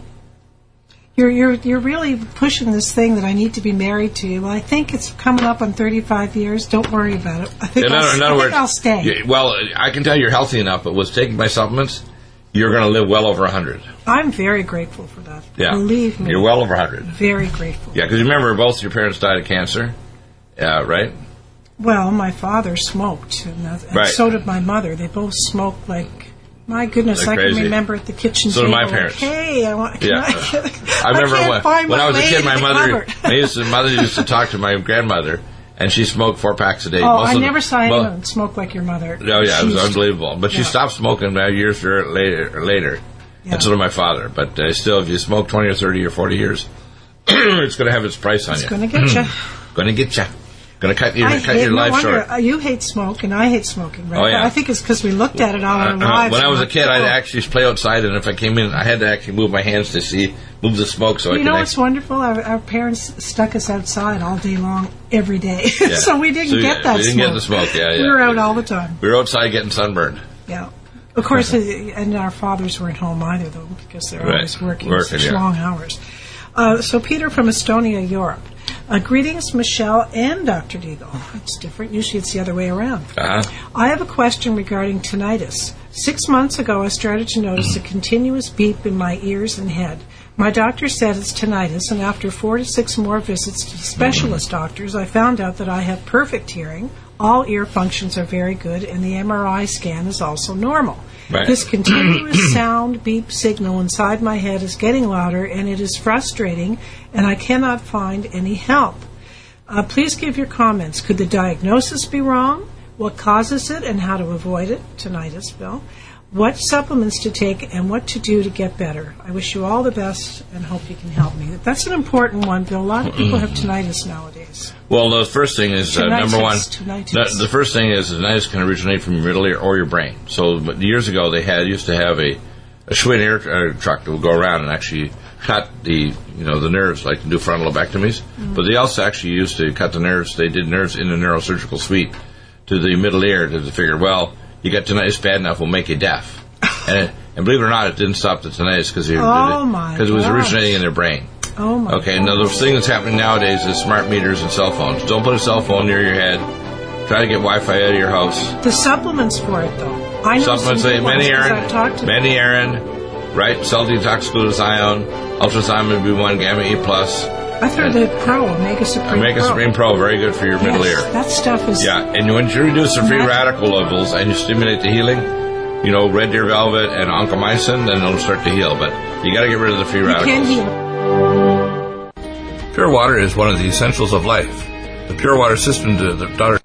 You're you're you're really pushing this thing that I need to be married to you. Well, I think it's coming up on thirty-five years. Don't worry about it. I think, in I'll, other, in other I words, think I'll stay. You, well, I can tell you're healthy enough, but with taking my supplements, you're going to live well over one hundred. I'm very grateful for that. Yeah. Believe me. You're well over one hundred. Very grateful. Yeah, because you remember both your parents died of cancer, yeah, right? Well, my father smoked, and, uh, and right. so did my mother. They both smoked like... My goodness, They're I crazy. can remember at the kitchen so table. So did my parents. Like, hey, I want. Can yeah. I, can, I remember I when, find when my I was a kid, in my the mother, cupboard. my used to, mother used to talk to my grandmother, and she smoked four packs a day. Oh, Most I of never the, saw well, anyone smoke like your mother. Oh yeah, She's, it was unbelievable. But yeah. she stopped smoking about years later. later. Yeah. And so did my father. But uh, still, if you smoke twenty or thirty or forty years, it's going to have its price on it's you. It's going to get you. Going to get you. Going to cut your I cut hate, your no life wonder, short. uh, you hate smoke, and I hate smoking. Right? Oh yeah. I think it's because we looked at it all our uh, lives. When I was a like, kid, oh. I'd actually play outside, and if I came in, I had to actually move my hands to see move the smoke so you I could. know You know what's wonderful? Our, our parents stuck us outside all day long, every day, Yeah. so we didn't so, get yeah, that. We didn't smoke. get the smoke. Yeah, yeah. We were out all the time. We were outside getting sunburned. Yeah. Of course, and our fathers weren't home either, though, because they're right. always working, working such yeah. long hours. Uh, so, Peter from Estonia, Europe. Uh, greetings, Michelle and Doctor Deagle. It's different. Usually it's the other way around. Uh-huh. I have a question regarding tinnitus. Six months ago, I started to notice a continuous beep in my ears and head. My doctor said it's tinnitus, and after four to six more visits to specialist doctors, I found out that I have perfect hearing. All ear functions are very good, and the M R I scan is also normal. Right. This continuous sound beep signal inside my head is getting louder, and it is frustrating, and I cannot find any help. Uh, please give your comments. Could the diagnosis be wrong? What causes it and how to avoid it? Tinnitus, Bill. What supplements to take and what to do to get better. I wish you all the best and hope you can help me. That's an important one, Bill. A lot of people have tinnitus nowadays. Well, the first thing is, uh, Tinnitus, number one, tinnitus. the, the first thing is tinnitus can originate from your middle ear or your brain. So but years ago, they had used to have a, a Schwinn ear uh, truck that would go around and actually cut the, you know, the nerves, like to do frontal lobectomies. Mm-hmm. But they also actually used to cut the nerves. They did nerves in the neurosurgical suite to the middle ear to figure, well, you got tinnitus bad enough, we'll make you deaf. and, and believe it or not, it didn't stop the tinnitus because it, oh it, it was originating in their brain. Oh my okay, God. now the thing that's happening nowadays is smart meters and cell phones. Don't put a cell phone near your head. Try to get Wi-Fi out of your house. The supplements for it, though. I know supplements some say Many-Aron, Many-Aron, right? Cell detox glutathione, ultrathymine B one, gamma E plus, I threw the Pro, Omega Supreme Omega Pro. Supreme Pro, very good for your yes, middle ear. That stuff is... Yeah, and when you reduce the free radical levels and you stimulate the healing, you know, Red Deer Velvet and oncomycin, then it'll start to heal. But you got to get rid of the free you radicals. can heal. Pure water is one of the essentials of life. The Pure Water system, the, the daughter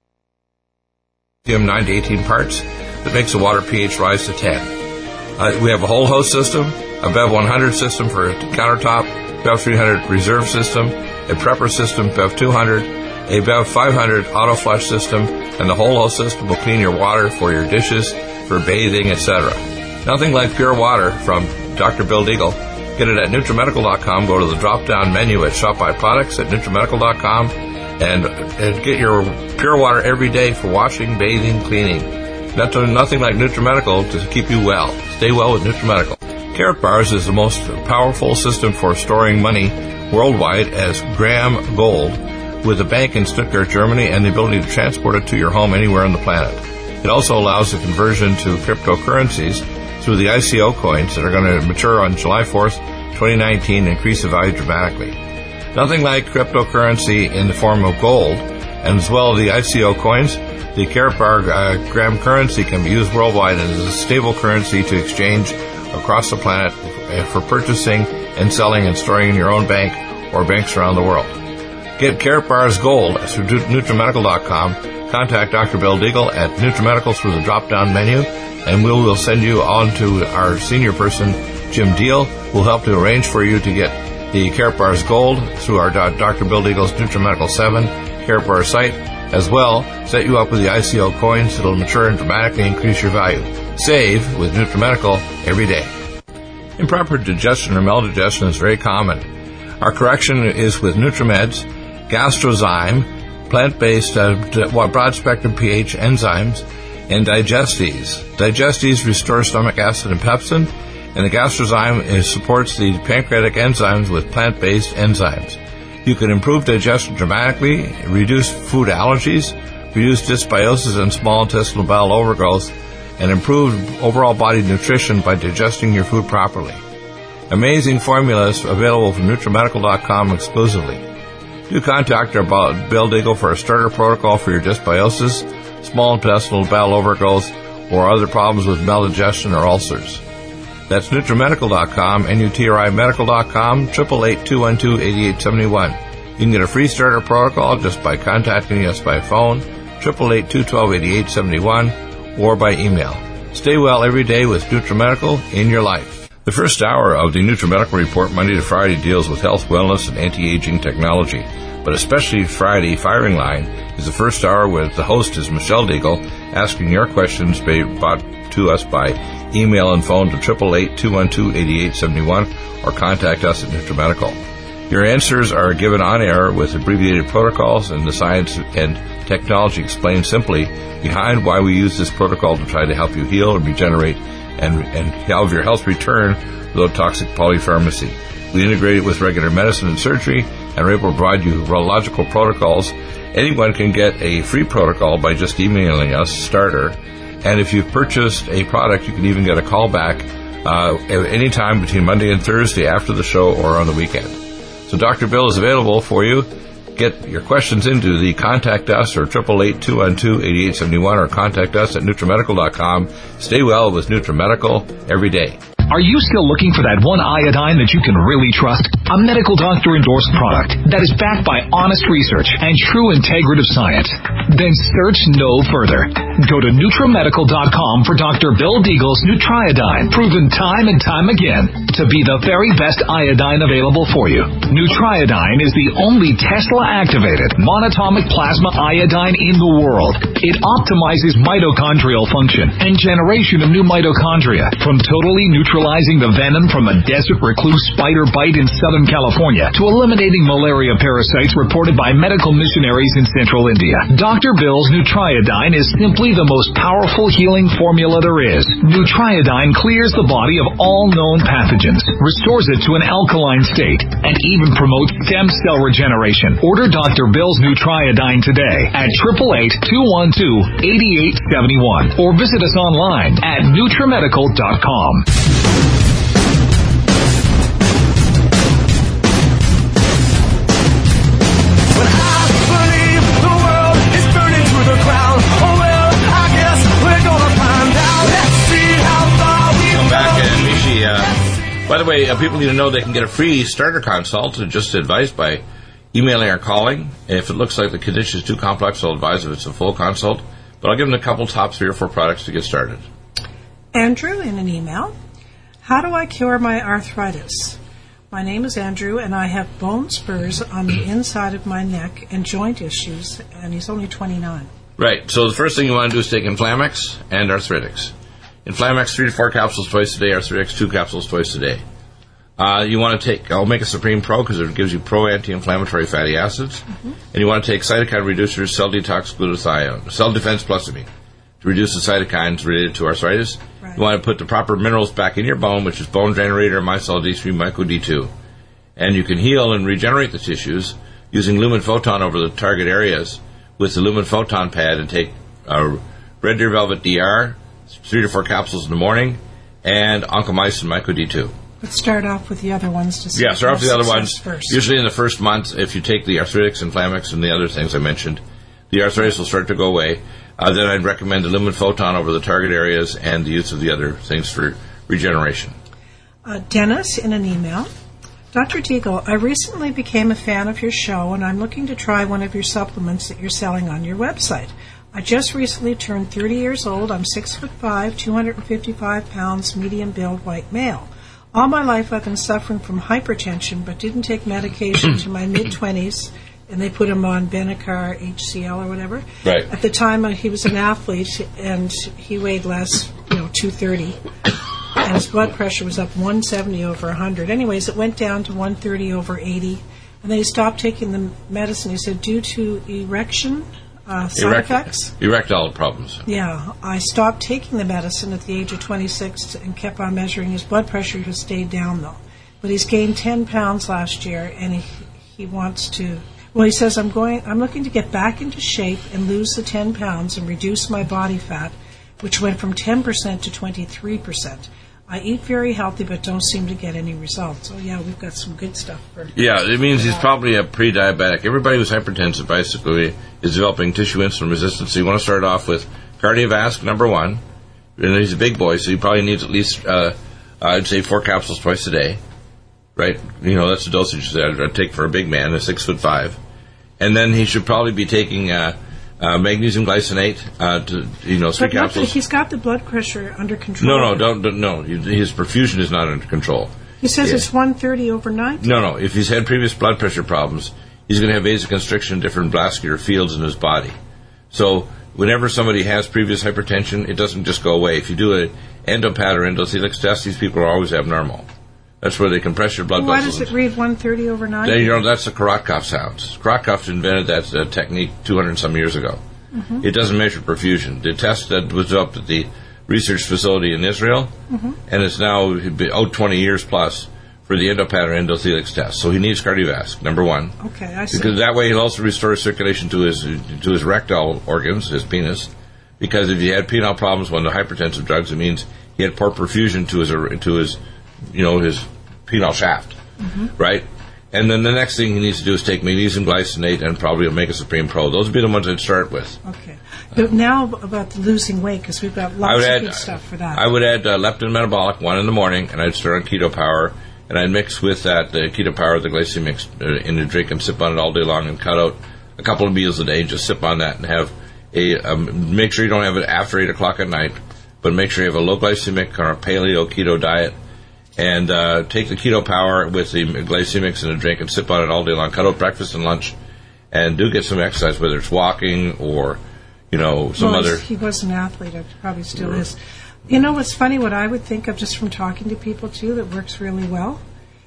nine to eighteen parts, that makes the water pH rise to ten. Uh, we have a whole host system, a Bev one hundred system for countertop, Bev three hundred reserve system, a Prepper system, Bev two hundred, a Bev five hundred auto flush system, and the whole host system will clean your water for your dishes, for bathing, et cetera. Nothing like pure water from Doctor Bill Deagle. Get it at NutriMedical dot com. Go to the drop-down menu at Shop by Products at NutriMedical dot com and, and get your pure water every day for washing, bathing, cleaning. Nothing, nothing like NutriMedical to keep you well. Stay well with NutriMedical. Carrot Bars is the most powerful system for storing money worldwide as Graham Gold, with a bank in Stuttgart, Germany, and the ability to transport it to your home anywhere on the planet. It also allows the conversion to cryptocurrencies through the I C O coins that are going to mature on July fourth, twenty nineteen, and increase the value dramatically. Nothing like cryptocurrency in the form of gold, and as well as the I C O coins. The Carrot Bar uh, Graham currency can be used worldwide and is a stable currency to exchange across the planet for purchasing and selling and storing in your own bank or banks around the world. Get Carrot Bars Gold through NutriMedical dot com. Contact Doctor Bill Deagle at NutriMedical through the drop-down menu, and we will send you on to our senior person, Jim Deal, who will help to arrange for you to get the Carrot Bars Gold through our Doctor Bill Deagle's NutriMedical seven Carrot Bar site. As well, set you up with the I C O coins that will mature and dramatically increase your value. Save with NutriMedical every day. Improper digestion or maldigestion is very common. Our correction is with NutriMeds, Gastrozyme, plant-based uh, broad-spectrum pH enzymes, and Digestes. Digestes restore stomach acid and pepsin, and the Gastrozyme is, supports the pancreatic enzymes with plant-based enzymes. You can improve digestion dramatically, reduce food allergies, reduce dysbiosis and small intestinal bowel overgrowth, and improve overall body nutrition by digesting your food properly. Amazing formulas available from NutriMedical dot com exclusively. Do contact our Bill Deagle for a starter protocol for your dysbiosis, small intestinal bowel overgrowth, or other problems with maldigestion or ulcers. That's NutriMedical dot com, N U T R I Medical dot com, eight eight eight, two one two, eight eight seven one. You can get a free starter protocol just by contacting us by phone, eight eight eight, two one two, eight eight seven one, or by email. Stay well every day with NutriMedical in your life. The first hour of the NutriMedical Report Monday to Friday deals with health, wellness, and anti-aging technology. But especially Friday, Firing Line, is the first hour where the host is Michelle Deagle, asking your questions brought to us by email and phone to eight eight eight, two one two, eight eight seven one or contact us at NutriMedical. Your answers are given on air with abbreviated protocols and the science and technology explained simply behind why we use this protocol to try to help you heal and regenerate and, and have your health return without toxic polypharmacy. We integrate it with regular medicine and surgery and are able to provide you urological protocols. Anyone can get a free protocol by just emailing us, starter. And if you've purchased a product, you can even get a call back uh, at any time between Monday and Thursday after the show or on the weekend. So Doctor Bill is available for you. Get your questions into the Contact Us or eight eight eight, two one two, eight eight seven one or contact us at NutriMedical dot com. Stay well with NutriMedical every day. Are you still looking for that one iodine that you can really trust? A medical doctor-endorsed product that is backed by honest research and true integrative science? Then search no further. Go to NutriMedical dot com for Doctor Bill Deagle's Nutriodine, proven time and time again to be the very best iodine available for you. Nutriodine is the only Tesla-activated monatomic plasma iodine in the world. It optimizes mitochondrial function and generation of new mitochondria from totally neutral neutralizing the venom from a desert recluse spider bite in Southern California to eliminating malaria parasites reported by medical missionaries in central India. Doctor Bill's Nutriodine is simply the most powerful healing formula there is. Nutriodine clears the body of all known pathogens, restores it to an alkaline state, and even promotes stem cell regeneration. Order Doctor Bill's Nutriodine today at eight eight eight, two one two, eight eight seven one or visit us online at NutriMedical dot com. the way, uh, people need to know they can get a free starter consult, just advised by emailing or calling. If it looks like the condition is too complex, I'll advise if it's a full consult. But I'll give them a couple top three or four products to get started. Andrew in an email. How do I cure my arthritis? My name is Andrew, and I have bone spurs on the inside of my neck and joint issues, and he's only twenty-nine. Right. So the first thing you want to do is take Inflamex and Arthritics. Inflamex, three to four capsules twice a day. Arthritics, two capsules twice a day. Uh, you want to take Omega Supreme Pro because it gives you pro anti-inflammatory fatty acids. Mm-hmm. And you want to take cytokine reducers, cell detox, glutathione, cell defense plus to reduce the cytokines related to arthritis. Right. You want to put the proper minerals back in your bone, which is bone generator, Mycel D three, Myco D two. And you can heal and regenerate the tissues using Lumen Photon over the target areas with the Lumen Photon pad, and take uh, Red Deer Velvet D R, three to four capsules in the morning, and Oncomycin Myco D two. Let's start off with the other ones to see. Yeah, start off with the other ones. First. Usually in the first month, if you take the Arthritics, Inflamex, and the other things I mentioned, the arthritis will start to go away. Uh, then I'd recommend the Lumen Photon over the target areas and the use of the other things for regeneration. Uh, Dennis in an email. Doctor Deagle, I recently became a fan of your show, and I'm looking to try one of your supplements that you're selling on your website. I just recently turned thirty years old. I'm six foot five, two hundred fifty-five pounds, medium build, white male. All my life I've been suffering from hypertension, but didn't take medication to my mid-twenties, and they put him on Benicar, H C L or whatever. Right. At the time, uh, he was an athlete, and he weighed less, you know, two thirty, and his blood pressure was up one seventy over one hundred. Anyways, it went down to one thirty over eighty, and then he stopped taking the medicine. He said, due to erection uh, side Erect- effects. Erectile problems. Yeah. I stopped taking the medicine at the age of twenty-six and kept on measuring. His blood pressure has stayed down, though. But he's gained ten pounds last year, and he he wants to... Well, he says, I'm going. I'm looking to get back into shape and lose the ten pounds and reduce my body fat, which went from ten percent to twenty-three percent. I eat very healthy, but don't seem to get any results. Oh, yeah, we've got some good stuff for Yeah, it means he's probably a pre-diabetic. Everybody who's hypertensive, basically, is developing tissue insulin resistance. So you want to start off with Cardiovasc, number one. And he's a big boy, so he probably needs at least, uh, I'd say, four capsules twice a day. Right? You know, that's the dosage that I'd take for a big man, a six foot five. And then he should probably be taking uh, uh, magnesium glycinate, uh, to, you know, three but capsules. But he's got the blood pressure under control. No, no, don't, don't no. His perfusion is not under control. He says yeah. it's one thirty over ninety. No, no. If he's had previous blood pressure problems, he's going to have vasoconstriction in different vascular fields in his body. So whenever somebody has previous hypertension, it doesn't just go away. If you do an endopad or endothelix test, these people are always abnormal. That's where they compress your blood well, why vessels. Why does it read one thirty over ninety? Then, you know, that's the Korotkov sounds. Korotkov invented that uh, technique two hundred some years ago. Mm-hmm. It doesn't measure perfusion. The test that was up at the research facility in Israel, mm-hmm. and it's now out twenty years plus for the endopad or endothelix test. So he needs Cardiovasc, number one. Okay, I see. Because that way he'll also restore circulation to his to his rectal organs, his penis. Because if he had penile problems on the hypertensive drugs, it means he had poor perfusion to his to his you know, his penile shaft, mm-hmm. right? And then the next thing he needs to do is take magnesium glycinate and probably Omega Supreme Pro. Those would be the ones I'd start with. Okay. But now about the losing weight, because we've got lots of add, good stuff for that. I would add uh, leptin metabolic, one in the morning, and I'd start on Keto Power, and I'd mix with that uh, Keto Power, the glycemic uh, in a drink, and sip on it all day long, and cut out a couple of meals a day, and just sip on that, and have a, um, make sure you don't have it after eight o'clock at night, but make sure you have a low glycemic or a paleo keto diet, and uh, take the Keto Power with the glycemics in a drink and sip on it all day long. Cut out breakfast and lunch, and do get some exercise, whether it's walking or, you know, some well, other... He was an athlete. It probably still is. You know what's funny, what I would think of just from talking to people, too, that works really well,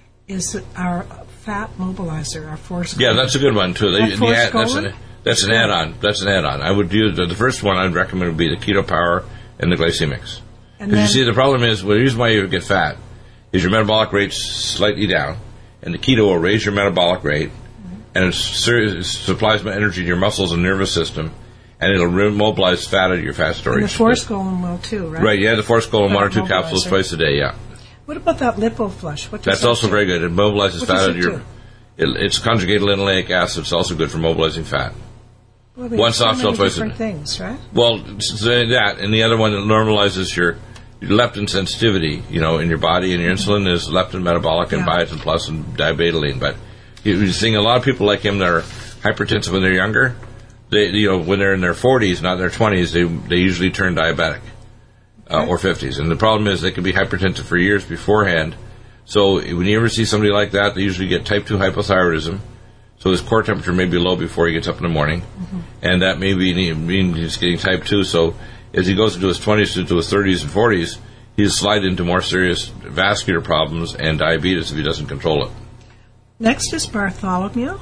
is our fat mobilizer, our Force Yeah, that's a good one, too. That The ad, that's, an, that's an add-on. That's an add-on. I would do... The, the first one I'd recommend would be the Keto Power and the glycemics. Because you see, the problem is, well, the reason why you get fat is your metabolic rate's slightly down, and the keto will raise your metabolic rate, mm-hmm. and it, sur- it supplies energy to your muscles and nervous system, and it'll re- mobilize fat out of your fat storage. And the Force Golem will too, right? Right, yeah, the Force Golem, one or two mobilizer. Capsules twice a day, yeah. What about that LipoFlush? What does That's that also do? very good. It mobilizes what fat out it of your... It, it's conjugated linoleic acid. It's also good for mobilizing fat. Well, one soft so cell twice a day. different things, right? Well, so that, and the other one that normalizes your... leptin sensitivity, you know, in your body, and your insulin is leptin metabolic and Yeah. biotin plus and dibetaline. But you're seeing a lot of people like him that are hypertensive when they're younger. They, you know, when they're in their forties, not their twenties, they they usually turn diabetic uh, or fifties. And the problem is they can be hypertensive for years beforehand. So when you ever see somebody like that, they usually get type two hypothyroidism. So his core temperature may be low before he gets up in the morning, mm-hmm. and that may be mean he's getting type two. So as he goes into his twenties, into his thirties and forties, he's slide into more serious vascular problems and diabetes if he doesn't control it. Next is Bartholomew.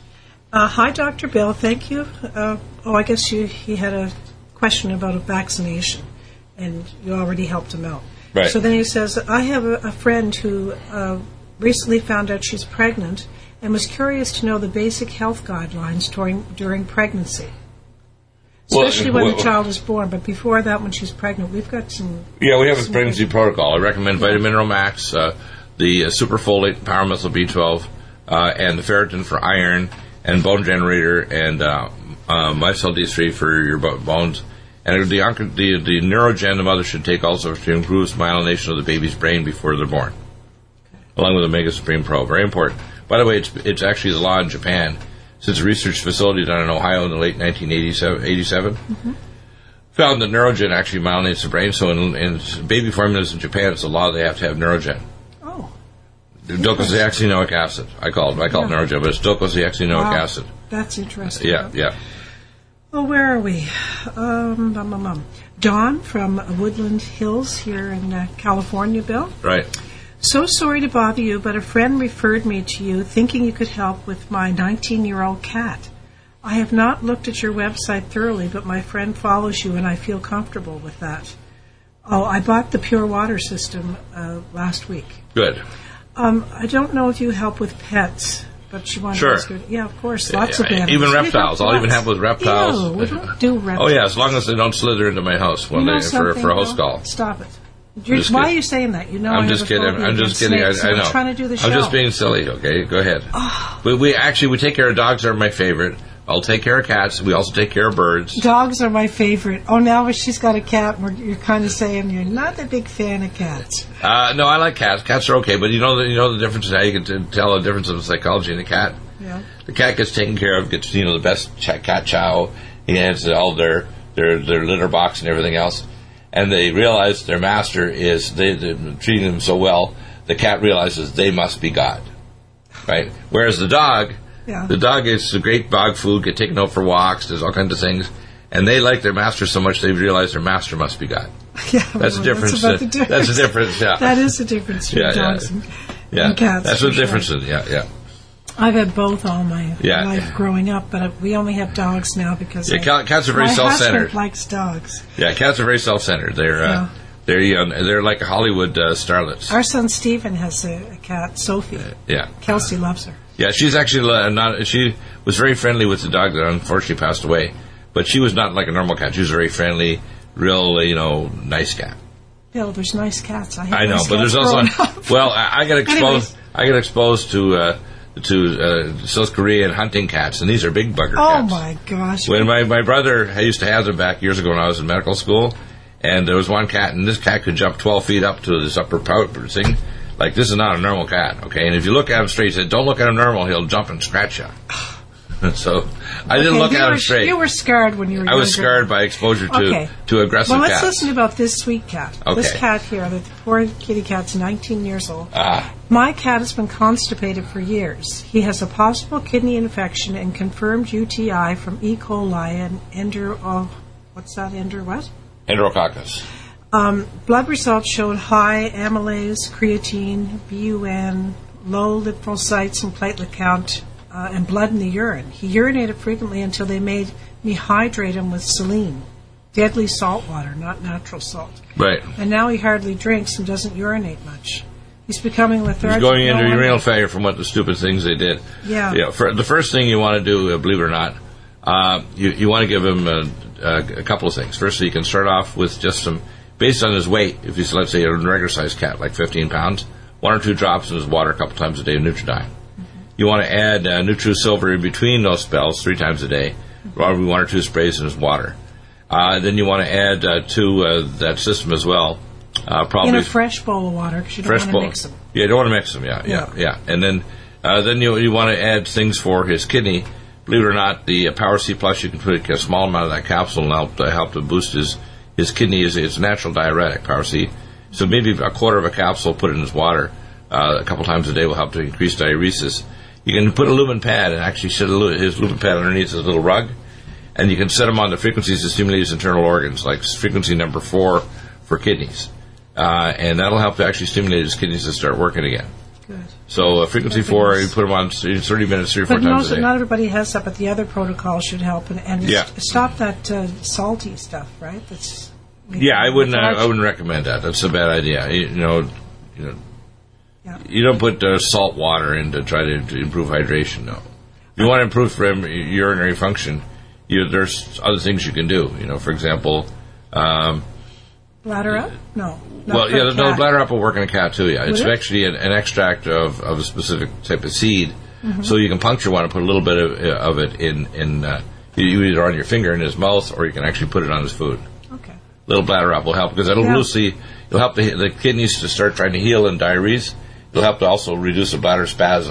Uh, hi, Doctor Bill. Thank you. Uh, oh, I guess you, he had a question about a vaccination, and you already helped him out. Right. So then he says, I have a, a friend who uh, recently found out she's pregnant and was curious to know the basic health guidelines during, during pregnancy. Especially well, when well, the child is born, but before that, when she's pregnant, we've got some... Yeah, we have a pregnancy protocol. I recommend yeah. Vitamineral Max, uh, the uh, Superfolate, Power Methyl B twelve, uh, and the Ferritin for iron, and Bone Generator, and uh, uh, Micelle D three for your bones. And the, the, the Neurogen the mother should take also to improve myelination of the baby's brain before they're born, okay. along with Omega Supreme Pro. Very important. By the way, it's, it's actually the law in Japan. Since a research facility done in Ohio in the late nineteen eighty-seven, mm-hmm. found that Neurogen actually myelinates the brain. So in, in baby formulas in Japan, it's a law they have to have Neurogen. Oh. Docosahexaenoic acid. I call it, I call yeah. it Neurogen, but it's docosahexaenoic wow. acid. That's interesting. Yeah, yeah. Well, where are we? Um, um, um, um. Dawn from Woodland Hills here in uh, California, Bill. Right. So sorry to bother you, but a friend referred me to you thinking you could help with my nineteen-year-old cat. I have not looked at your website thoroughly, but my friend follows you, and I feel comfortable with that. Oh, I bought the Pure Water system uh, last week. Good. Um, I don't know if you help with pets, but she wanted sure. to ask you. Yeah, of course, lots yeah, of animals. Even reptiles. I'll even help with reptiles. Ew, we don't do reptiles. Oh, yeah, as long as they don't slither into my house one you know day for, for a host Bill? call. Stop it. You're, why are you saying that? You know, I'm I just kidding. I'm just kidding. I, I know. I'm trying to do the show. I'm just being silly. Okay, go ahead. Oh. We, we actually we take care of dogs. Are my favorite. I'll take care of cats. We also take care of birds. Dogs are my favorite. Oh, now she's got a cat. Where you're kind of saying you're not a big fan of cats. Uh, no, I like cats. Cats are okay, but you know the, you know the difference is how you can t- tell the difference of psychology in a cat. Yeah. The cat gets taken care of. Gets you know the best ch- cat chow. He has all their their their litter box and everything else. And they realize their master is they, they're treating them so well. The cat realizes they must be God, right? Whereas the dog, yeah. the dog is a great dog food, get taken out for walks, does all kinds of things, and they like their master so much they realize their master must be God. Yeah, that's well, a difference. That's, the difference. That's a difference. Yeah, that is the difference between yeah, dogs yeah. and, yeah. and cats. That's the sure. difference. In, yeah, yeah. I've had both all my yeah. life growing up, but we only have dogs now because yeah, I, cats are very my self-centered. husband likes dogs. Yeah, cats are very self-centered. They're uh, yeah. they're you know, they're like Hollywood uh, starlets. Our son Stephen has a, a cat, Sophie. Uh, yeah, Kelsey loves her. Yeah, she's actually uh, not. She was very friendly with the dog that unfortunately passed away, but she was not like a normal cat. She was a very friendly, real uh, you know nice cat. Bill, there's nice cats. I, I know, nice but there's also well, I, I got exposed. Anyways. I got exposed to. Uh, to uh, South Korean hunting cats, and these are big bugger oh cats. Oh, my gosh. When my, my brother, I used to have them back years ago when I was in medical school, and there was one cat, and this cat could jump twelve feet up to this upper thing. Like, this is not a normal cat, okay? And if you look at him straight, he said, don't look at him normal, he'll jump and scratch you. So, I didn't okay, look at were, him straight. You were scarred when you were I younger. was scarred by exposure to, okay. to aggressive well, let's cats. Well, let's listen about this sweet cat. Okay. This cat here, the poor kitty cat's nineteen years old. Ah. My cat has been constipated for years. He has a possible kidney infection and confirmed U T I from E. coli and ender... Oh, what's that? Ender what? Enterococcus. Um, blood results showed high amylase, creatine, B U N, low lymphocytes and platelet count, uh, and blood in the urine. He urinated frequently until they made me hydrate him with saline, deadly salt water, not natural salt. Right. And now he hardly drinks and doesn't urinate much. He's becoming lethargic. He's going into no renal failure from what the stupid things they did. Yeah. Yeah. For, the first thing you want to do, uh, believe it or not, uh, you, you want to give him a, a, a couple of things. First, you can start off with just some, based on his weight, if he's, let's say, a regular-sized cat, like fifteen pounds, one or two drops in his water a couple times a day of Nutridyne. Mm-hmm. You want to add uh, NutriSilver in between those spells three times a day, mm-hmm. probably one or two sprays in his water. Uh, then you want to add uh, to uh, that system as well Uh, probably in a fresh bowl of water because you don't want to mix them. Yeah, you don't want to mix them. Yeah, yeah, yeah. yeah. And then uh, then you you want to add things for his kidney. Believe it or not, the uh, Power C Plus, you can put a small amount of that capsule and help to help to boost his his kidney. Is it's a natural diuretic, Power C. So maybe a quarter of a capsule, put it in his water uh, a couple times a day will help to increase diuresis. You can put a lumen pad and actually set a, his lumen pad underneath his little rug, and you can set him on the frequencies to stimulate his internal organs, like frequency number four for kidneys. Uh, and that'll help to actually stimulate his kidneys to start working again. Good. So uh, frequency That's four, nice. you put them on thirty minutes, three or four but times most, a day. not everybody has that, but the other protocol should help. And, and Yeah. stop that uh, salty stuff, right? That's Yeah, I wouldn't. Uh, I wouldn't recommend that. That's a bad idea. You, you know, you know, Yeah. you don't put uh, salt water in to try to, to improve hydration. No, if you want to improve from urinary function, you, there's other things you can do. You know, for example, um, Bladder up? No. not well, for yeah, a no, cat. bladder up will work in a cat too. Yeah, it's Would it? actually an, an extract of, of a specific type of seed. Mm-hmm. So you can puncture one and put a little bit of, of it in in uh, you either on your finger in his mouth, or you can actually put it on his food. Okay. Little bladder up will help because it'll Yeah. loosely it'll help the, the kidneys to start trying to heal in diuresis. It'll help to also reduce the bladder spasm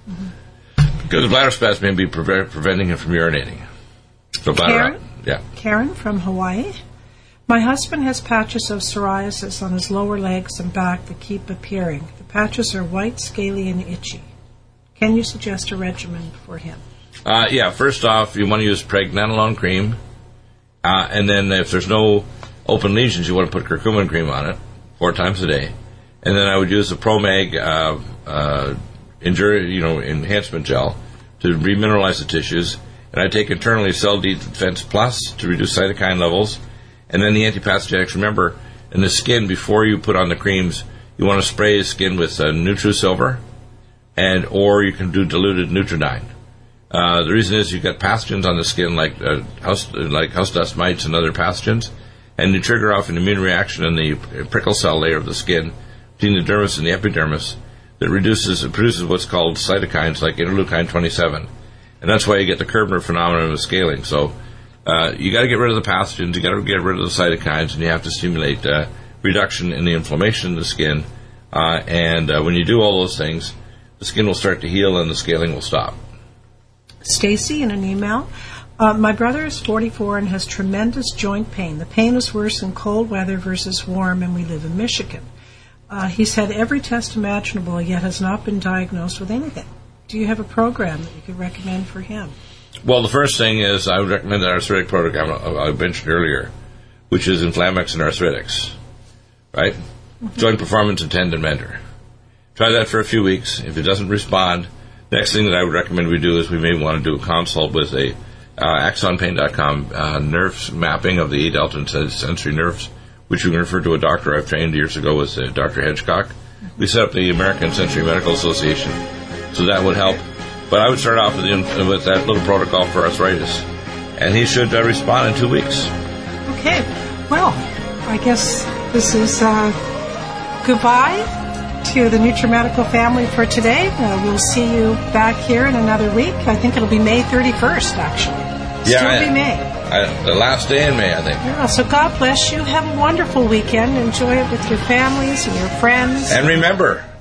mm-hmm. because the bladder spasm may be pre- preventing him from urinating. So bladder Karen? up, yeah. Karen from Hawaii. My husband has patches of psoriasis on his lower legs and back that keep appearing. The patches are white, scaly, and itchy. Can you suggest a regimen for him? Uh, yeah, first off, you want to use pregnenolone cream, uh, and then if there's no open lesions, you want to put curcumin cream on it four times a day, and then I would use the Promag uh, uh, injuri- you know, enhancement gel to remineralize the tissues, and I take internally Cell Defense Plus to reduce cytokine levels, and then the antipathogenics. Remember, in the skin, before you put on the creams, you want to spray his skin with uh, NutriSilver, and or you can do diluted Nutridyne. Uh, the reason is you've got pathogens on the skin like uh, house like house dust mites and other pathogens, and you trigger off an immune reaction in the prickle cell layer of the skin between the dermis and the epidermis that reduces it produces what's called cytokines like interleukin twenty-seven, and that's why you get the Koebner phenomenon of scaling. So uh, you got to get rid of the pathogens, you got to get rid of the cytokines, and you have to stimulate uh, reduction in the inflammation of the skin. Uh, and uh, when you do all those things, the skin will start to heal and the scaling will stop. Stacy in an email. Uh, my brother is forty-four and has tremendous joint pain. The pain is worse in cold weather versus warm, and we live in Michigan. Uh, he's had every test imaginable, yet has not been diagnosed with anything. Do you have a program that you could recommend for him? Well, the first thing is I would recommend the arthritic program I mentioned earlier, which is Inflamex and Arthritics, right? Mm-hmm. Joint Performance and Tendon Mender. Try that for a few weeks. If it doesn't respond, next thing that I would recommend we do is we may want to do a consult with a uh, axon pain dot com uh, nerve mapping of the A delta and sensory nerves, which we can refer to a doctor I've trained years ago with uh, Doctor Hedgecock. We set up the American Sensory Medical Association, so that would help. But I would start off with, the, with that little protocol for arthritis, and he should uh, respond in two weeks. Okay. Well, I guess this is uh, goodbye to the NutriMedical family for today. Uh, we'll see you back here in another week. I think it'll be May thirty-first, actually. Yeah, Still I, be May. I, the last day in May, I think. Yeah, so God bless you. Have a wonderful weekend. Enjoy it with your families and your friends. And remember,